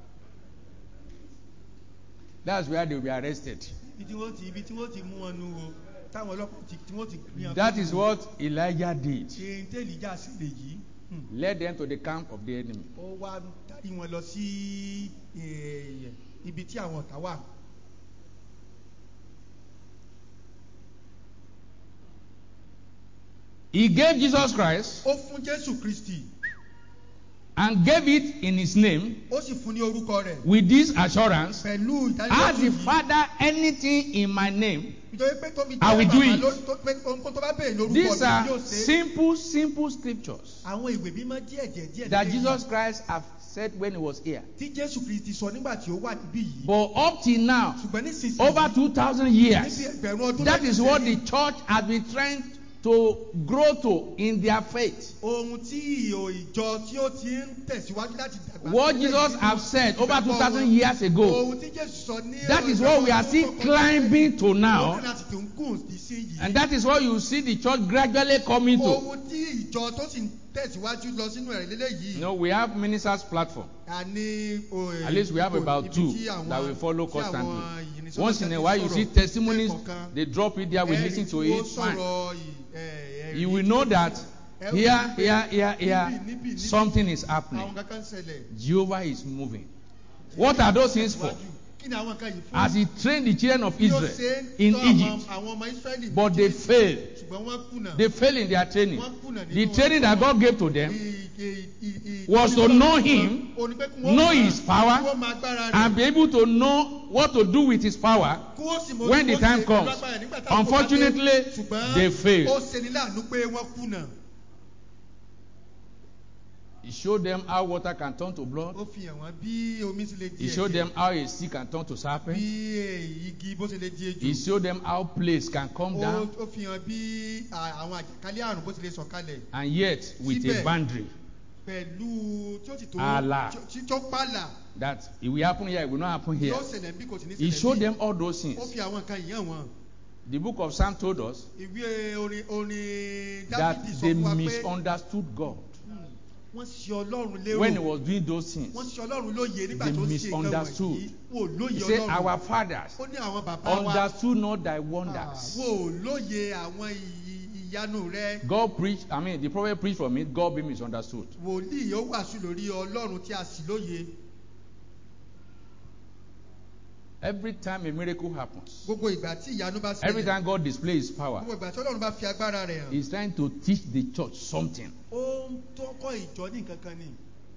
That's where they will be arrested. Ibi tí wọ́n ti ibi tí wọ́n ti mú wọn nu o. Táwọn ọlọ́pàá ti tí wọ́n ti gbìyànjú. That is what Elijah did. Ṣé Èlíjà sì lè yí? Led them to the camp of the enemy. Ó wá darí wọn lọ sí eh, ibi tí àwọn ọ̀tá wà. He gave Jesus Christ Ó fún Jésù Kristi. and gave it in his name Ó sì fún ní orúkọ rẹ̀. with this assurance. Pẹ̀lú Ask the ìdánilójú yìí. Father anything in my name. Nítorí pé tó fi I will jẹ́ do bàbá it. ló- tó pé ohunkóhun tó bá béèrè lórúkọ These rẹ̀ are yóò ṣe. simple, simple scriptures Àwọn ìwé mímọ́ díẹ̀ díẹ̀ díẹ̀ that lélẹ́yìí. Jesus Christ have said when he was here. Tí Jésù Kristi sọ nígbà tí ó wà níbí yìí. But up till now, Ṣùgbọ́n nísinsìnyí. over two thousand Níbi years, ẹgbẹ̀rún ọdún that méjì is what the sẹ́yìn. church has been trying to grow to in their faith. Ohun tí ìhò ìjọ tí ó ti ń tẹ̀síwájú láti dàgbà. What sílẹ̀ Jesus nínú have said over ìgbàgbọ́ two thousand wọn. years ago, Ohun tí Jésù sọ ní that is what we are still climbing to now. Òun náà láti tó ń gùn nísìnyí. And that is what you see the church gradually coming to. Ohun tí ìjọ tó sì ń tẹ̀síwájú lọ sínú ẹ̀rẹ̀ lélẹ́yìí. You know, we have ministers platform. A ní o- At least we have ibi about two tí àwọn- that we follow tí àwọn constantly. ìyìnìsọ́nà Once in a ti while, you sọ̀rọ̀ see testimonies, lẹ́ẹ̀kọ̀ọ̀kan. they drop it there, we Ẹ̀rí listen to tí ó it, fine. sọ̀rọ̀ ì- ẹ̀- ẹ̀rí You will tí know ó- that ẹ- here, níbi- here, here, níbi- here, níbi- níbi- something is Àwọn happening. kankan ṣẹlẹ̀. Jehovah is moving. What are those things for? Kí ni àwọn kan yìí fún? As he trained the children of Bí ó Israel ṣe ń in tọ́ àwọn- Egypt, àwọn ọmọ Ísírẹ́lì but ní they Íjíbítì, failed. ṣùgbọ́n wọ́n kùnà. They failed in their training. Wọ́n kùnà nínú The training that God gave to them ì- ì- ì- ì- was to ìtọ́jú know wọn. him, Ó ní pé kí wọ́n know mọ̀, his power, kí wọ́n mọ agbára rẹ̀, and be able to know what to do with his power. kí wọ́n sì mọ when bí the wọ́n time ṣe comes. lágbára rẹ̀ nígbà táwọn kò bá dé. Unfortunately, Ṣùgbọ́n they failed. ó ṣeni láàánú pé wọ́n kùnà. He showed them how water can turn to blood. Ó fi hàn wọ́n bí omi ṣe lè di He showed ẹ̀jẹ̀, them how a sea can turn to bí serpent. igi bó ṣe lè di He ejò. showed them how plagues can come Ó down. ó fi hàn bí à- àwọn àjàkálẹ̀ àrùn bó ṣe lè sọ̀kalẹ̀. And yet, with a Síbẹ̀, boundary pẹ̀lú tí ó sì tó Allah. tí tó pààlà that it will happen here, it will not happen here. yóò ṣẹlẹ̀ bí kò sì ní He ṣẹlẹ̀ showed bí. them all those Ó things. fi àwọn nǹkan yìí hàn wọ́n. The book of Psalm told us Ìwé orin orin that Dáfídì sọ they fún wa pé misunderstood God wọ́n ṣe Ọlọ́run lérò. when he was doing those things. Wọ́n ṣe Ọlọ́run lóye nígbà They tó ń ṣe nǹkan misunderstood. wọ̀nyí. Wò ó lóye He said, Ọlọ́run. our fathers Ó ní àwọn bàbá wa. understood not thy Ah, wonders. Wò ó lóye àwọn ì- ìyanu rẹ. God preached, I mean, the prophet preached from it, God being misunderstood. Wòlíì ó wàásù lórí Ọlọ́run tí a sì lóye. Every time a miracle happens, Gbogbo ìgbà tí ìyanu bá every ṣẹlẹ̀. time God displays his power, Gbogbo ìgbà tí Ọlọ́run bá fi agbára rẹ̀ hàn. he's trying to teach the church something. Ó ń tọ́kọ̀ ìjọ ní nǹkan kan ni.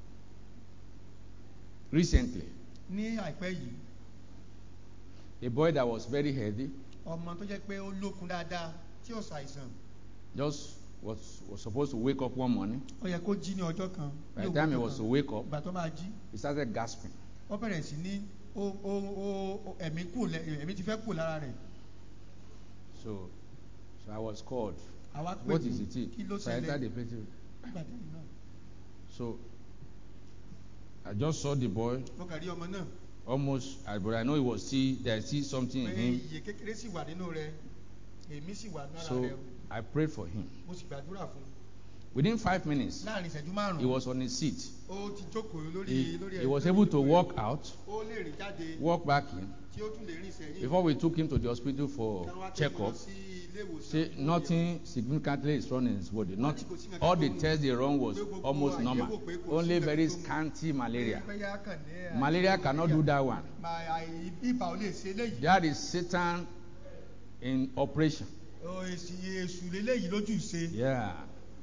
Recently, Ní àìpẹ́ yìí, a boy that was very healthy ọmọ tó jẹ́ pé ó lókun dáadáa tí ó ṣàìsàn. just was, was supposed to wake up one morning. Ó yẹ kó jí ní ọjọ́ kan. By ní the time he òwúrọ̀ was to kan. wake up, Ìgbà tó máa jí, he started gasping. ó bẹ̀rẹ̀ sí ní ó ó ó ó- ẹ̀mí kù lẹ̀ ẹ̀mí ti fẹ́ kù lára rẹ̀. So, so I was called. àwa pè What mí, is the thing? kí ló So I entered ṣẹlẹ̀ the place. nígbà tí èmi náà So I just saw the boy mo kàn rí ọmọ náà almost, uh, but I know he was still there's still something in pé him. iye kékeré sì wà nínú rẹ̀ èmi sì wà lára So rẹ̀ I prayed for him. mo sì gbàdúrà fún un. Within five minutes, láàrin ìṣẹ́jú he márùn-ún was on his seat. ó ti jókòó lórí He, lórí he was lórí able to ìjókòó rẹ̀. walk out, ó lè rìn jáde walk back in. tí ó tún lè rìn sẹ́yìn. Before we took him to the hospital Kí for wọ́n wá tó mú lọ checkup, sí ilé ìwòsàn say fún nothing significantly is wrong in his body. Not all the tests they run was almost normal. Only very scanty malaria. ìyẹ̀wò. Bóyá kàn ní Malaria cannot do that one. Ma- àì- ibà ò lè ṣe léyìí. That is Satan in operation. Ó, èsì èṣù léléyìí lójú ṣe. Yeah.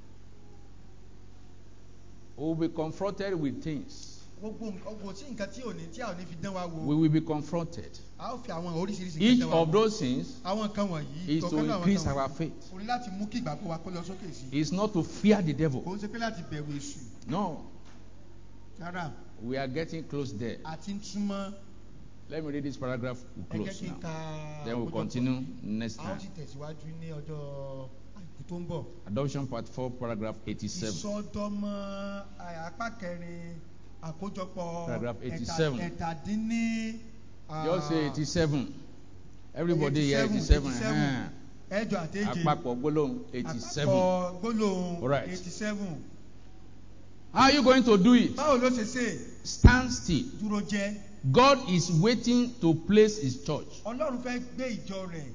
We will be confronted with things. Gbogbo nǹkan kò sí nǹkan tí ò ní tí a ò ní fi dán wa We wò. will be confronted. A ó fi àwọn oríṣiríṣi Each nǹkan dán wa of wò. those things Àwọn nǹkan wọ̀nyí is to ìkọ̀ọ̀kan náà àwọn increase nǹkan our wọ̀nyí, faith. ó ní láti mú kí ìgbàgbọ́ wa kó lọ sókè sí. It's not to fear the devil. Kò ń ṣe pé láti bẹ̀rù èṣù. No. Rárá, We are getting close there. àti ń túmọ̀ Let me read this paragraph. We'll ẹgẹ́ close kí n now. ka Then we'll àkójọpọ̀ continue yìí. next A ó time. sì tẹ̀síwájú ní ọjọ́ àìkú tó ń bọ̀. Adoption part four, paragraph eighty-seven. Ìsọdọmọ apá kẹrin àkójọpọ̀ Paragraph ẹ̀ta- eighty-seven. ẹ̀tàdínní. ah, Just say eighty-seven. Everybody here, eighty-seven, eighty-seven. eighty-seven. ẹ̀jọ àtẹ̀jẹ. Àpapọ̀ gbólóhùn eighty-seven. Àpapọ̀ gbólóhùn Alright. eighty-seven. How are you going to do it? Báwo ló ṣe ṣe? Stand still. Dúró jẹ́. God is waiting to place his church. Ọlọ́run fẹ́ gbé ìjọ rẹ̀.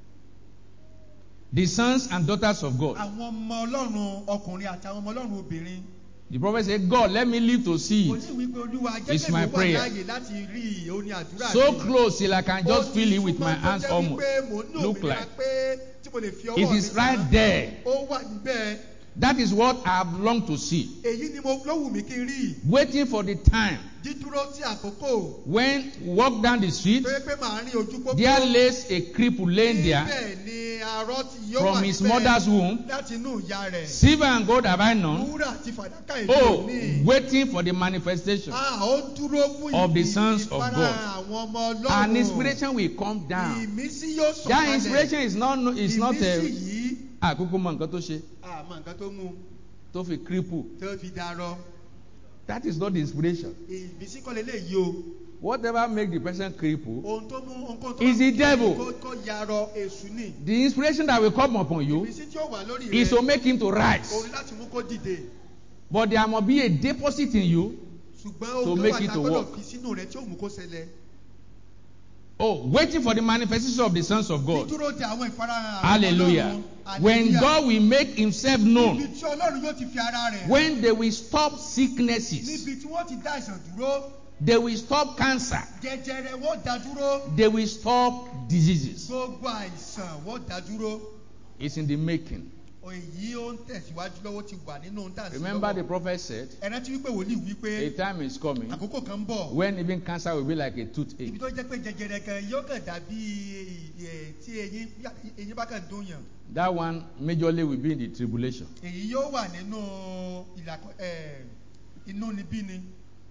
The sons and daughters of God. Àwọn ọmọ Ọlọ́run ọkùnrin àti àwọn ọmọ Ọlọ́run obìnrin. The prophet said, God, let me live to see Mo it. ní wípé Olúwa It's jẹ́ my kí èmi wà prayer. láàyè láti rí òní àdúrà So mi. close till I can just Ó feel ti it with my súnmọ́ tó hands jẹ́ almost. wípé mò ń ní Look òmìnira like. pé tí mo lè fi ọwọ́ It mi is kàn right án. there. Ó wà níbẹ̀. That is what I have longed to see. Èyí ni mo ló wù mí kí n rí. Waiting for the time Dídúró sí àkókò. when you walk down the street, Pé pé màá rí ojú pópó. there lays a cripple laying there Níbẹ̀ ni arọ́ tí yóò wà from his níbẹ̀ mother's womb. láti inú ìyá rẹ̀. Silver and gold have I none. Wúrà àti fàdákà èmi Oh, ò ní. waiting for the manifestation. A ó dúró fún of the ìfi- sons of ìfarahàn God. àwọn ọmọ Ọlọ́run. An inspiration will come down. Ìmísí yóò sọ̀kalẹ̀. That inspiration is not is not Ìmísí a yìí. àkókò mọ nǹkan tó ṣe Àmọ́ nǹkan tó mú tó fi cripple. tó fi darọ. That is not the inspiration. Ìmísí kọ́ leléyìí o. Whatever make the person cripple, Ohun tó mú ohun tó Is the mú kí devil. kó- kó yarọ èṣù ni. the inspiration that will come upon you Ìmísí tí ó wà lórí is rẹ̀. to make him to rise. Òun láti mú kó dìde. But there must be a deposit in you. Ṣùgbọ́n To ohun tó make wà it tá a to gbọ́dọ̀ work. fi sínú rẹ̀ tí ó mú kó ṣẹlẹ̀. Oh, waiting for the manifestation of the sons of God. Dídúró de àwọn ìfarahàn àwọn Hallelujah. Ọlọ́run. When Hallelujah. God will make himself Níbi known, tí Ọlọ́run yóò ti fi ara rẹ̀. when they will stop sicknesses, Níbi tí wọ́n ti dá àìsàn dúró. they will stop cancer, Jẹjẹrẹ wọ́n dá dúró. they will stop diseases. Gbogbo àìsàn wọ́n dá dúró. It's in the making. Èyí ó ń tẹ̀síwájú lọ́wọ́ ti wà nínú ohun tá à ń sí Remember the lọ́wọ́. prophet said, Ẹ rántí wípé wòlíì a wípé time is coming àkókò kan ń bọ̀. when even cancer will be like a Ibi toothache. tó jẹ́ pé jẹjẹrẹ kan yóò kàn dàbí ẹ̀, tí eyín eyín bá kàn dún yàn. That one majorly will be in the tribulation. Èyí yóò wà nínú ìlàkọ ẹ̀, inú níbí ni.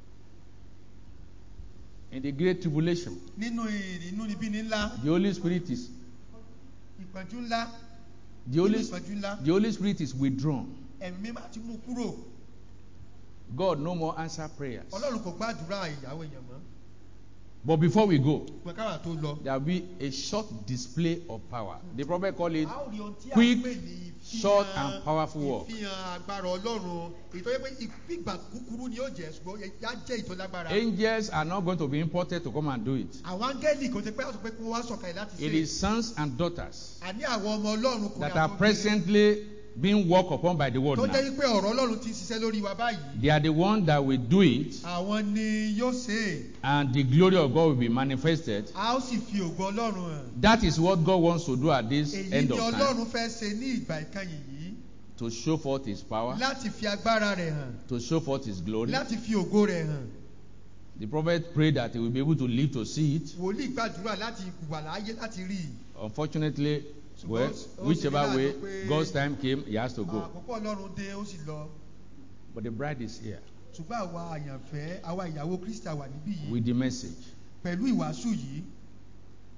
In the great tribulation, Nínú ì- inú níbí ni ńlá. the Holy Spirit is Ìpọ́njú ńlá. the Nínú Holy, ìpọ́njú ńlá. the Holy Spirit is withdrawn. Ẹ̀mí mímọ́ ti mú kúrò. God no more answer prayers. Ọlọ́run kò gbàdúrà ìyàwó èèyàn mọ́. But before we go, Pé káwà tó lọ. there will be a short display of power. The prophet called it A ó rí ohun tí a quick, ń pè ní ìfihàn- short and powerful work. ìfihàn agbára Ọlọ́run. Èyí tó yẹ pé ìgbà kúkúrú ni yóò jẹ́ ṣùgbọ́n yá jẹ́ ìtọ́ lágbára. Angels are not going to be imported to come and do it. Àwọn áńgẹ́lì kò ti pẹ́ àti pé kí wọ́n wá sọ̀kalẹ̀ láti It ṣe. is sons and daughters Àní àwọn ọmọ Ọlọ́run kùnrin that are àti obìnrin presently being worked upon by the word tó now. jẹ́ wípé ọ̀rọ̀ Ọlọ́run ti ń ṣiṣẹ́ lórí wa báyìí. They are the ones that will do it, Àwọn ni yóò ṣe é. and the glory of God will be manifested. A ó sì fi ògo Ọlọ́run hàn. That is what God wants to do at this Èyí end ni of time, Ọlọ́run fẹ́ ṣe ní ìgbà ìkẹyìn yìí. to show forth His power, Láti fi agbára rẹ̀ hàn. to show forth His glory. Láti fi ògo rẹ̀ hàn. The prophet prayed that he will be able to live to see it. Wòlíì gbàdúrà láti wà láàyè láti rí i. Unfortunately, well, Ṣùgbọ́n ó whichever ṣe ní way láàánú pé God's time came, he has to go. Àkókò Ọlọ́run dé ó sì lọ. But the bride is here Ṣùgbọ́n àwa àyànfẹ́ àwa ìyàwó Kristi wà níbí yìí. with the message. Pẹ̀lú ìwàásù yìí.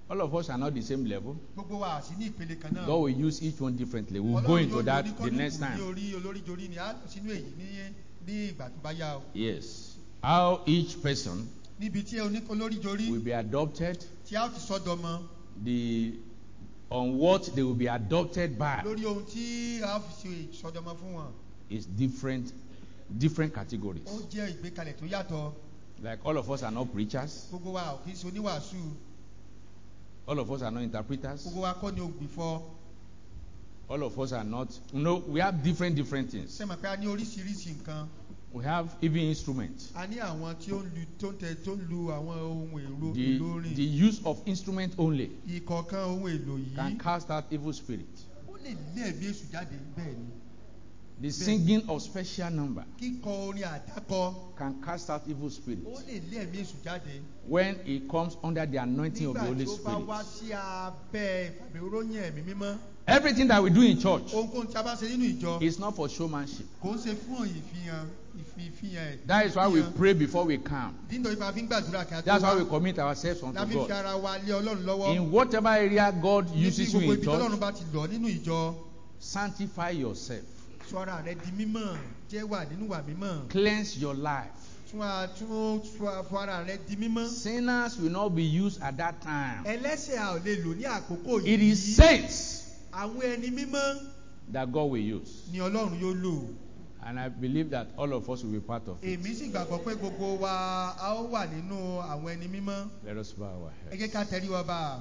All of us are not the same level. Gbogbo wa sí ní ìpele kan náà. God will use each one differently. We'll go into that the next time. Ọlọ́run yóò lórí olóríjorí ni a lọ sínú èyí ní ní ìgbà tó bá yá o. Yes. How each person níbi tí olóríjorí will be adopted. tí a ó ti sọ́dọ̀ mọ́. The on what they will be adopted by. Lórí ohun tí a ó fi ṣe ìsọdọmọ fún wọn. Is different, different categories. Ó jẹ́ ìgbékalẹ̀ tó yàtọ̀. Like all of us are not preachers. Gbogbo wa ò kì í ṣe oníwàásù. All of us are not interpreters. Gbogbo wa kọ́ ni ògbìfọ́. All of us are not. You know, we have different, different things. Ṣé mọ̀ pé a ní oríṣiríṣi nǹkan. We have even instruments. A ní àwọn tí ó ń lu tó ń tẹ tó ń lu àwọn ohun èlò The, ìlórin. the use of instrument only Ìkọ̀ọ̀kan ohun èlò yìí. can cast out evil spirit. Ó lè lé ẹ̀mí èṣù jáde bẹ́ẹ̀ ni. The singing of special number Kíkọ orin àdákọ. can cast out evil spirit Ó lè lé ẹ̀mí èṣù jáde. when it comes under the anointing of the Holy Nígbà tí ó bá wá Spirit. sí abẹ́ ìfàmì oróyìn ẹ̀mí mímọ́. Everything that we do in church Ohunkóhun tí a bá ṣe nínú ìjọ. is not for showmanship. Kò ń ṣe fún ìfihàn ìfihàn ẹ̀. That is why we pray before we come. Nítorí pé a fi ń gbàdúrà kí a tó wá. That's why we commit ourselves unto La fi fi God. ara wa lé Ọlọ́run lọ́wọ́. In whatever area God uses you Níbi gbogbo in ibi tí Ọlọ́run church, bá ti lọ nínú ìjọ. sanctify yourself. Sọ ara rẹ di mímọ́. Jẹ́ wà nínú wà mímọ́. Cleanse your life. Tún a tún fọ ara rẹ di mímọ́. Sinners will not be used at that time. Ẹlẹ́ṣẹ̀ a ò lè lò ní àkókò yìí. It is saints Àwọn ẹni mímọ́ that God will use. ni Ọlọ́run yóò lò. And I believe that all of us will be part of it. Èmi sì gbàgbọ́ pé gbogbo wa a ó wà nínú àwọn ẹni mímọ́. Let us bow our Ẹ heads. jẹ́ ká tẹrí wa bá.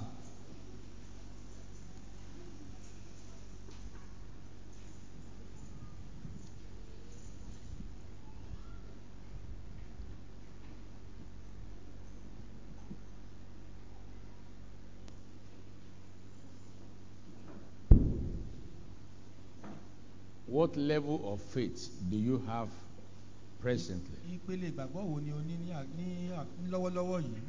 What level of faith do you have presently? Ìpele ìgbàgbọ́ wo ni o ní ní à- ní à- ní lọ́wọ́lọ́wọ́ yìí?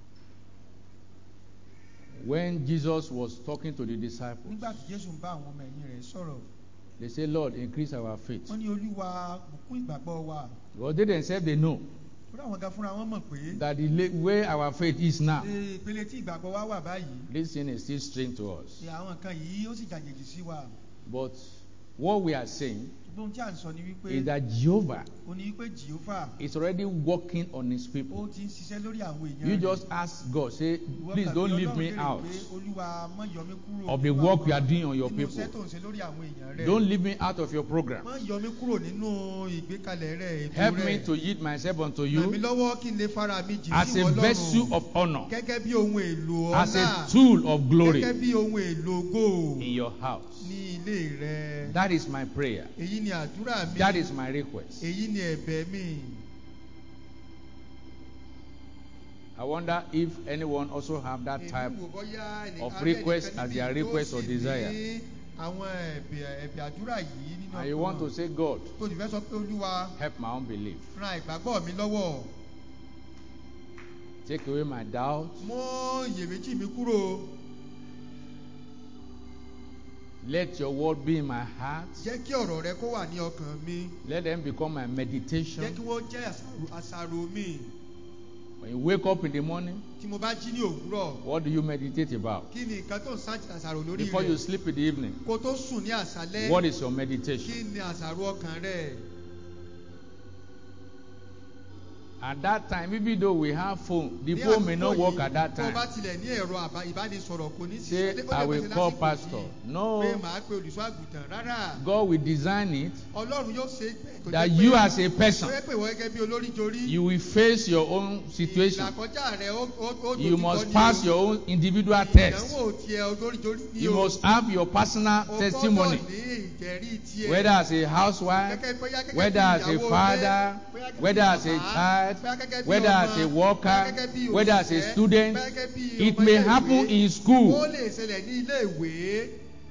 When Jesus was talking to the disciples, Nígbà tí Jésù ń bá àwọn ọmọ ẹ̀yìn rẹ̀ sọ̀rọ̀, they said, Lord, increase our faith. wọ́n ní Olúwa bùkún ìgbàgbọ́ wa. Because they themselves, they know Torí àwọn gan fúnra wọn mọ̀ pé that the le- where our faith is now, ṣe ìpele tí ìgbàgbọ́ wa wà báyìí. this thing is still strange to us. Ṣé àwọn nǹkan yìí ó sì jàjèjì sí wa. But what we are saying Ṣùgbọ́n ohun tí à ń sọ ni wípé is that Jehovah ó ní wípé Jèhófà is already working on his ó people. ti ń ṣiṣẹ́ lórí àwọn èèyàn You rẹ̀. just ask God, say, Ìwọ please kàn don't bí leave Ọlọ́run me léèrè out pé, Olúwa má yọ mí kúrò of the nínú work àwọn- you are doing on your nínú people. iṣẹ́ tó ń ṣe lórí àwọn èèyàn rẹ̀. Don't leave me out of your program. Má yọ mí kúrò nínú ìgbékalẹ̀ rẹ̀, ètò Help me rẹ̀. to yield myself unto Ràn mí you lọ́wọ́ kí n lè fara mi jì as sí a ìwọ vessel Ọlọ́run. of honor, Gẹ́gẹ́ bí ohun èlò as ọlá. a tool of glory Gẹ́gẹ́ bí ohun èlò ògo in your house. ní ilé rẹ̀. That is my prayer. Èyí ni àdúrà mi. That is my request. Èyí ni ẹ̀bẹ̀ mi. I wonder if anyone also have that Èmi type wò bóyá ẹnì- of abẹ́ request ẹnìkan as níbí their tó request or sì desire. ní àwọn ẹ̀bẹ̀ ẹ̀bẹ̀ àdúrà yìí nínú And you ọkàn want to wọn. say, God, Tó ti fẹ́ sọ pé Olúwa help my unbelief. ran ìgbàgbọ́ mi lọ́wọ́. Take away my doubt. Mú iyèméjì mi kúrò. Let your word be in my heart. Jẹ́ kí ọ̀rọ̀ rẹ kó wà ní ọkàn mi. Let them become my Jẹ́ kí meditation. wọ́n jẹ́ àṣàrò- àṣàrò mi. When you wake up in the morning, Tí mo bá jí ní òwúrọ̀, what do you meditate about? kí ni nǹkan tó ń ṣáàjì àṣàrò lórí Before you rẹ̀? sleep in the evening, Kó tó sùn ní àṣálẹ́. what is your Kí meditation? ni àṣàrò ọkàn rẹ̀? At that time, even though we have phone, the Ní phone may àkókò not work yìí, at that tó bá time. tilẹ̀ ní ẹ̀rọ àbá- ìbánisọ̀rọ̀ kò ní Say, ṣiṣẹ́. Ó lè I pèsè will call lásìkò pastor. yìí No. pé màá pe olùṣọ́ àgùntàn. Rárá. God will design it Ọlọ́run yóò ṣe é tó that jẹ́ you pé- as a person, tó jẹ́ pé ìwọ gẹ́gẹ́ bí olórí jorí. you will face your own situation. Ìlàkọjá rẹ̀ ó- ó- ó You dojúkọ must ní pass o. your own individual test. Ìdánwò tiẹ̀ olórí jorí ní You o. must have your personal O testimony, gbọ́dọ̀ ní ìjẹ́rí tiẹ̀. whether as a housewife, Gẹ́gẹ́- bóyá gẹ́gẹ́ bí whether as a ìyàwó father, ilé, bóyá gẹ́gẹ́ bí whether as a bàbá, child, bóyá gẹ́gẹ́ bí whether as ọmọ, a worker, bóyá gẹ́gẹ́ bí whether as a òṣìṣẹ́, student. bóyá gẹ́gẹ́ bí It ọmọ may ilé-ìwé. happen in Ó school, lè ṣẹlẹ̀ ní ilé ìwé.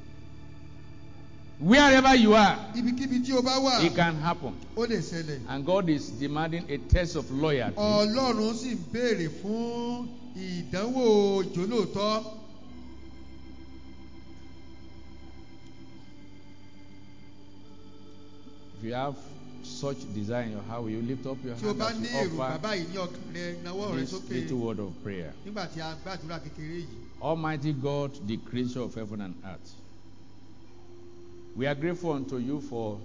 wherever you are, Ibikíbi tí o bá wà, it can happen. ó lè ṣẹlẹ̀. And God is demanding a test of loyalty. Ọlọ́run sì ń béèrè fún ìdánwò ìjólóòtọ́. If you have such desire in your heart, will you lift up your tí o hand bá as ní you èrò offer bàbá yìí ní ọkàn rẹ nawọ́ rẹ this sókè little word of prayer? nígbà tí a gbàdúrà kékeré yìí. Almighty God, the creator of heaven and earth, we are grateful unto you for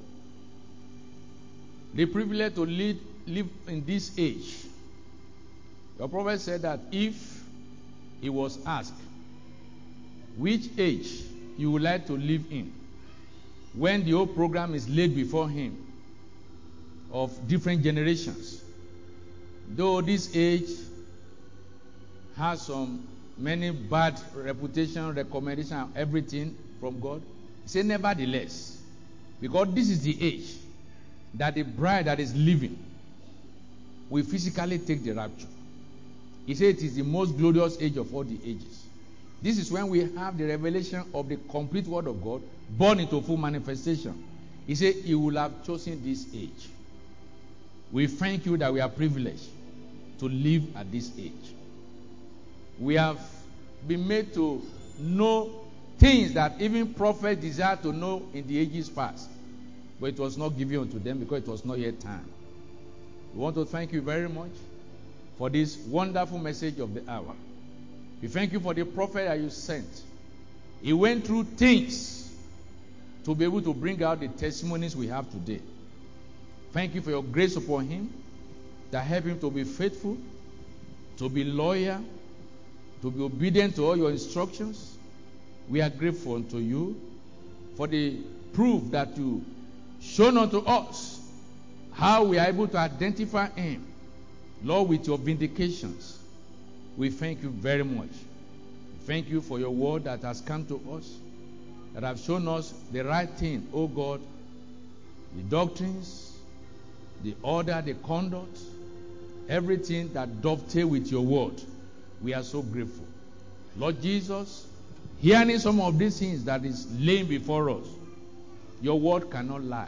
the privilege to lead, live in this age. Your prophet said that if he was asked which age you would like to live in, when the whole program is laid before him of different generations, though this age has some many bad reputation, recommendation, everything from God, he said, nevertheless, because this is the age that the bride that is living will physically take the rapture. He said it is the most glorious age of all the ages. This is when we have the revelation of the complete word of God born into full manifestation. He said he will have chosen this age. We thank you that we are privileged to live at this age. We have been made to know things that even prophets desire to know in the ages past. But it was not given unto them because it was not yet time. We want to thank you very much for this wonderful message of the hour. We thank you for the prophet that you sent. He went through things to be able to bring out the testimonies we have today. Thank you for your grace upon him that helped him to be faithful, to be loyal, to be obedient to all your instructions. We are grateful unto you for the proof that you shown unto us how we are able to identify him, Lord, with your vindications. We thank you very much. Thank you for your word that has come to us, that have shown us the right thing, oh God, the doctrines, the order, the conduct, everything that dovetail with your word. We are so grateful. Lord Jesus, hearing some of these things that is laying before us, your word cannot lie.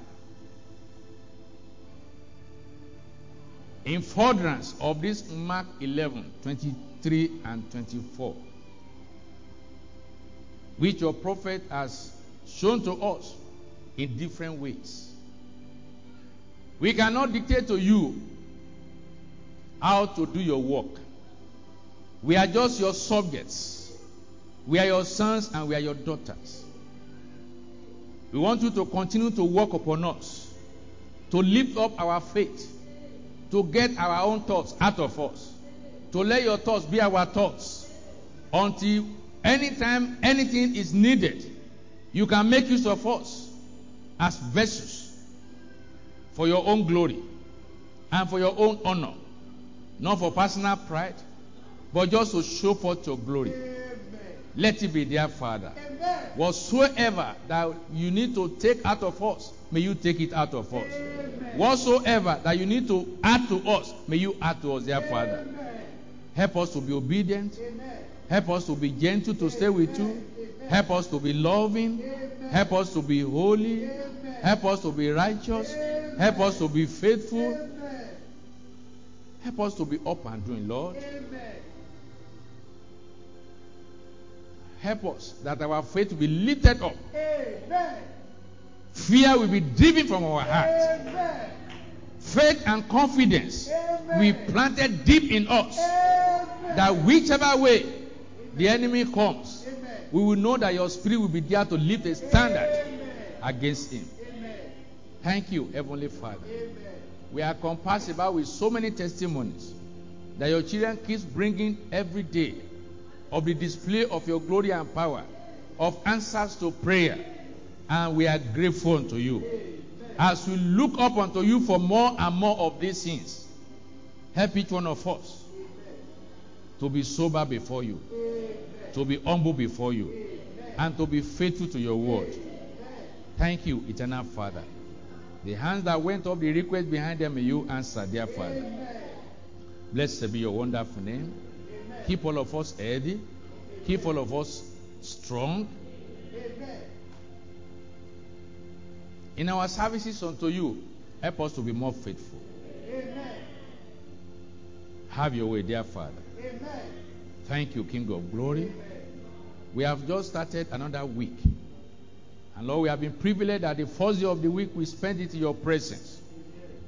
In furtherance of this Mark eleven, twenty-three and twenty-four, which your prophet has shown to us in different ways. We cannot dictate to you how to do your work. We are just your subjects. We are your sons and we are your daughters. We want you to continue to work upon us, to lift up our faith, to get our own thoughts out of us, to let your thoughts be our thoughts, until anytime anything is needed, you can make use of us as vessels for your own glory and for your own honor, not for personal pride, but just to show forth your glory. Amen. Let it be there, Father. Amen. Whatsoever that you need to take out of us, may you take it out of us. Amen. Whatsoever that you need to add to us, may you add to us, dear Father. Amen. Help us to be obedient. Amen. Help us to be gentle to stay with you. Amen. Help us to be loving. Amen. Help us to be holy. Amen. Help us to be righteous. Amen. Help us to be faithful. Amen. Help us to be up and doing, Lord. Amen. Help us that our faith will be lifted up. Amen. Fear will be driven from our hearts. Amen. Faith and confidence will be planted deep in us. Amen. That whichever way the enemy comes, amen, we will know that your spirit will be there to lift a standard, amen, against him. Amen. Thank you, Heavenly Father. Amen. We are compassed about with so many testimonies that your children keep bringing every day of the display of your glory and power, of answers to prayer. And we are grateful unto you. Amen. As we look up unto you for more and more of these things, help each one of us, amen, to be sober before you, amen, to be humble before you, amen, and to be faithful to your word. Amen. Thank you, eternal Father. The hands that went up, the request behind them, may you answer, dear Father. Amen. Blessed be your wonderful name. Amen. Keep all of us healthy. Amen. Keep all of us strong. Amen. In our services unto you, help us to be more faithful. Amen. Have your way, dear Father. Amen. Thank you, King of Glory. Amen. We have just started another week. And Lord, we have been privileged that the first day of the week we spend it in your presence.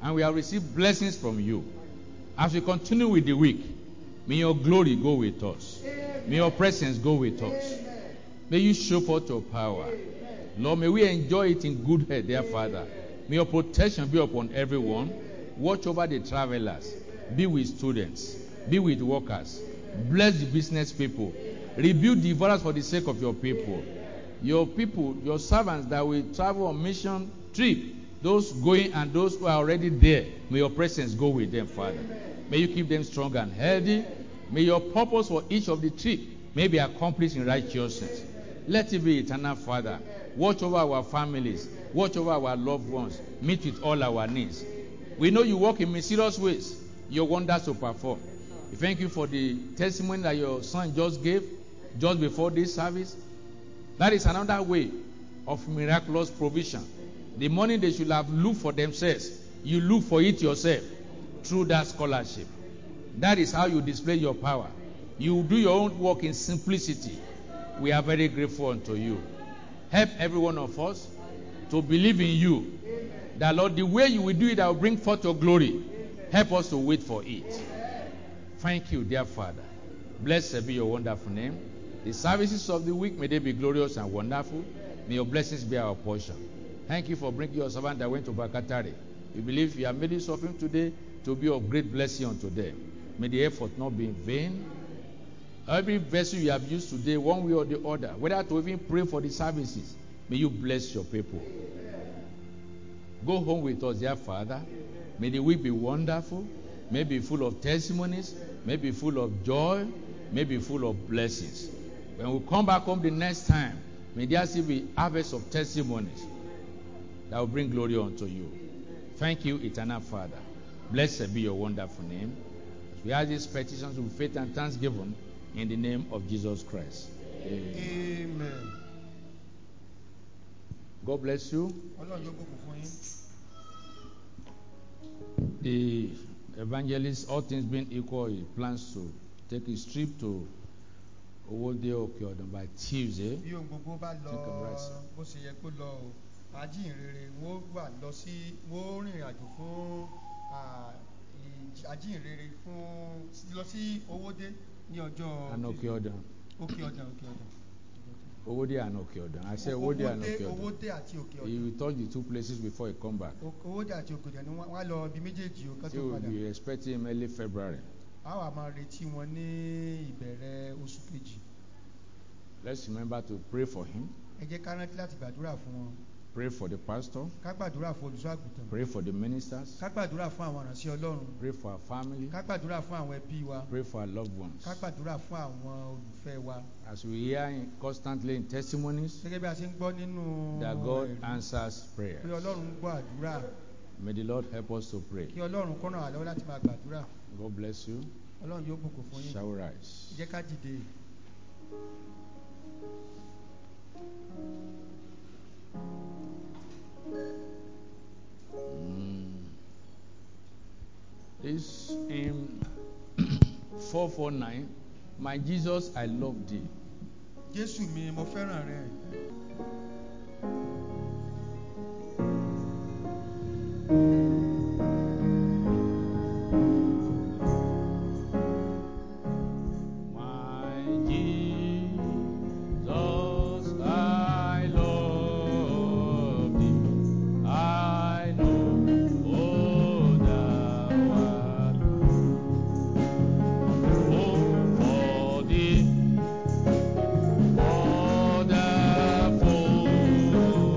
And we have received blessings from you. As we continue with the week, may your glory go with us. May your presence go with us. May you show forth your power. Lord, may we enjoy it in good health, dear Father. May your protection be upon everyone. Watch over the travelers. Be with students. Be with workers. Bless the business people. Rebuke the devourers for the sake of your people. Your people, your servants that will travel on mission trip, those going and those who are already there, may your presence go with them, Father. May you keep them strong and healthy. May your purpose for each of the trip may be accomplished in righteousness. Let it be eternal, Father. Watch over our families. Watch over our loved ones. Meet with all our needs. We know you work in mysterious ways. Your wonders to perform. We thank you for the testimony that your son just gave just before this service. That is another way of miraculous provision. The money they should have looked for themselves, you look for it yourself through that scholarship. That is how you display your power. You do your own work in simplicity. We are very grateful unto you. Help every one of us to believe in you. That, Lord, the way you will do it, I will bring forth your glory. Help us to wait for it. Thank you, dear Father. Blessed be your wonderful name. The services of the week, may they be glorious and wonderful. May your blessings be our portion. Thank you for bringing your servant that went to Bakatari. We believe you have made use of him today to be of great blessing unto them. May the effort not be in vain. Every vessel you have used today, one way or the other, whether to even pray for the services, may you bless your people. Go home with us, dear Father. May the week be wonderful. May be full of testimonies. May be full of joy. May be full of blessings. When we come back home the next time, may there still be harvest of testimonies that will bring glory unto you. Thank you, eternal Father. Blessed be your wonderful name. As we ask these petitions with faith and thanksgiving in the name of Jesus Christ. Amen. Amen. God bless you. The evangelist, all things being equal, he plans to take his trip to Owode Okeodun by Tuesday. Bí ohun gbogbo bá lọ bó ṣe yẹ kó lọ o, ajínrere wọ́n wà lọ sí wọ́n rìnrìn àjò fún ajínrere fún lọ sí Owode ní ọjọ́ and Okeodun. Okeodun Okeodun. Owode and Okeodun. I say Owode and Okeodun. Owode àti Okeodun. He will touch the two places before he come back. Owode àti Okeodun ni wọ́n lọ bí méjèèjì o kan So tó we'll padà. be expecting him early February. A wá máa retí wọn ní ìbẹ̀rẹ̀ oṣù kejì. Let's remember to pray for him. Ẹ jẹ́ ká rántí láti gbàdúrà fún wọn. Pray for the pastor. Ká gbàdúrà fún olùṣọ́ àgùntàn. Pray for the ministers. Ká gbàdúrà fún àwọn ìránṣẹ́ Ọlọ́run. Pray for our family. Ká gbàdúrà fún àwọn ẹbí wa. Pray for our loved ones. Ká gbàdúrà fún àwọn olùfẹ́ wa. As we hear in, constantly in testimonies, Gẹ́gẹ́ bí a ṣe ń gbọ́ nínú that God answers prayer. pé Ọlọ́run gbọ́ àdúrà. May the Lord help us to pray. Kí Ọlọ́run kó ràn wá lọ́wọ́ láti máa gbàdúrà. God bless you. Ọlọ́run yóò bùkún fún yín. Shall we rise? Jẹ́ ká dìde. Mm. This hymn four four nine, my Jesus, I love thee. Jésù mi, mo fẹ́ràn rẹ. Wonderful.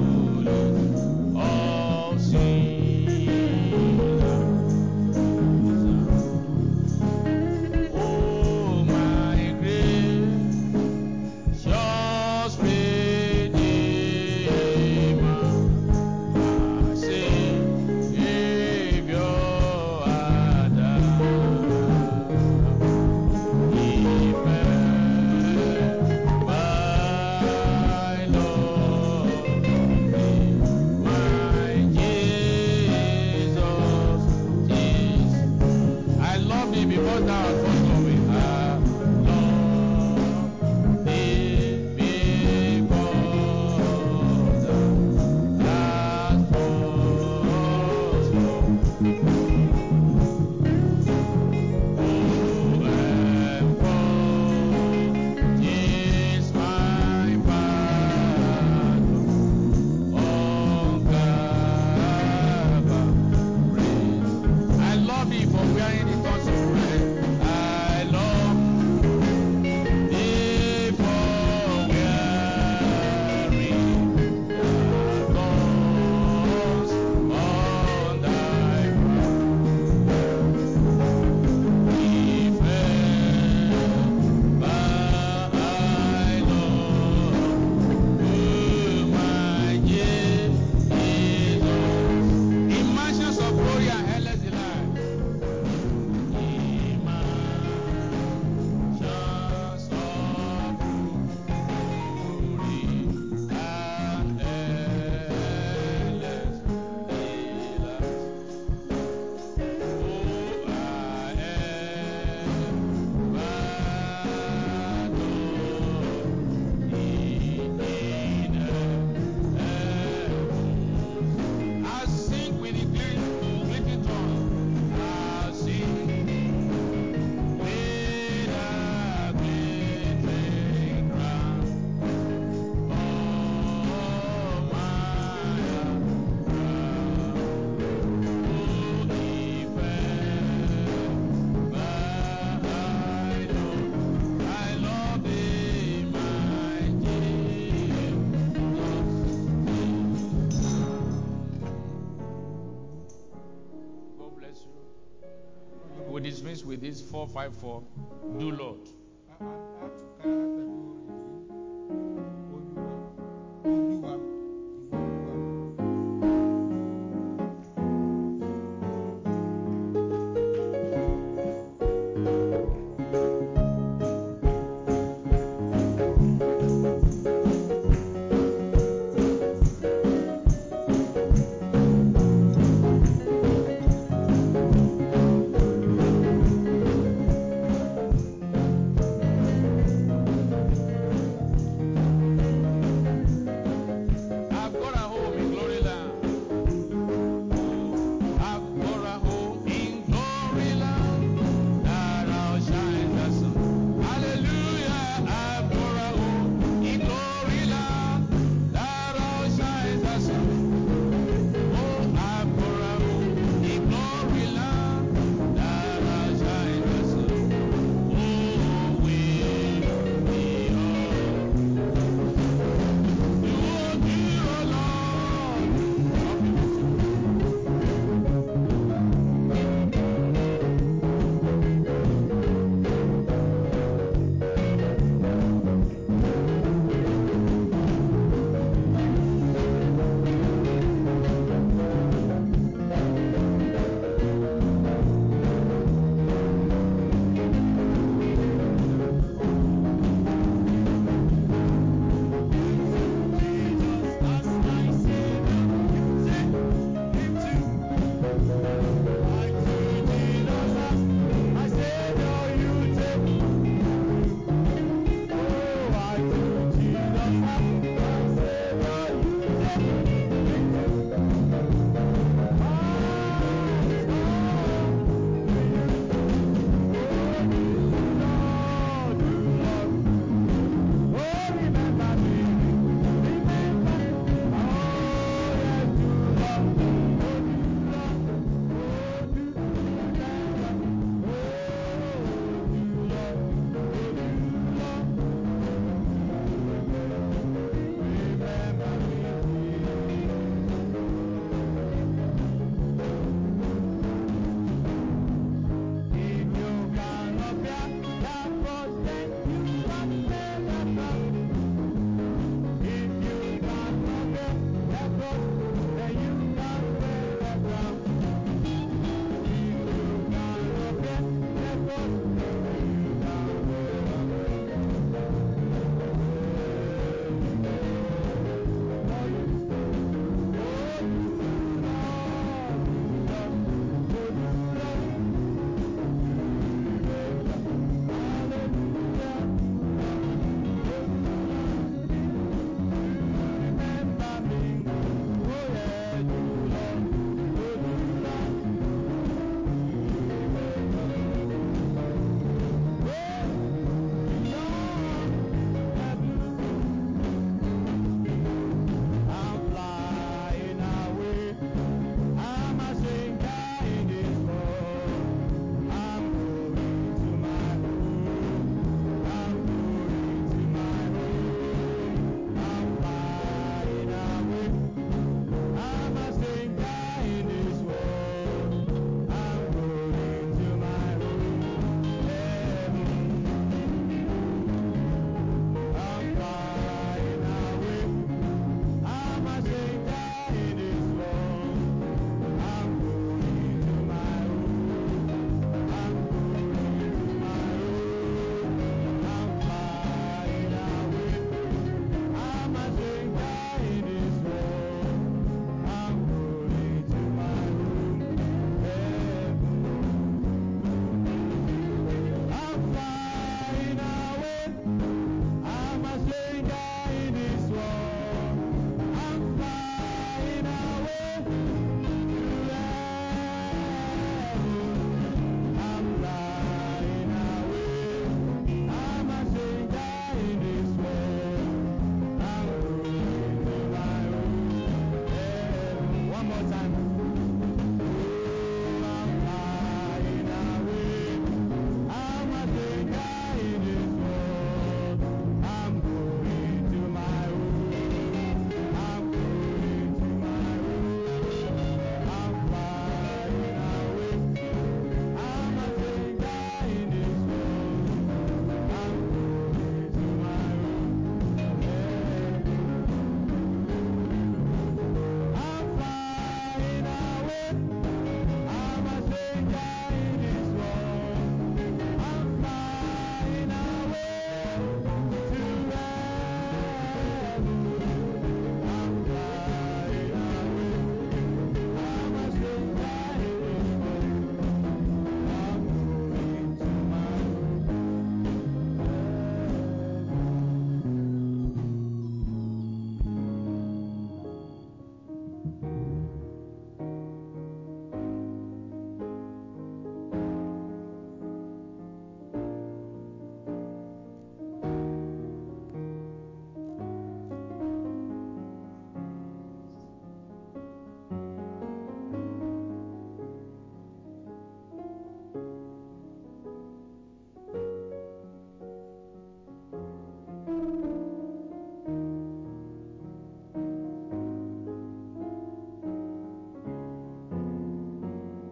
with this four five four. Do Lord. A- a- a tún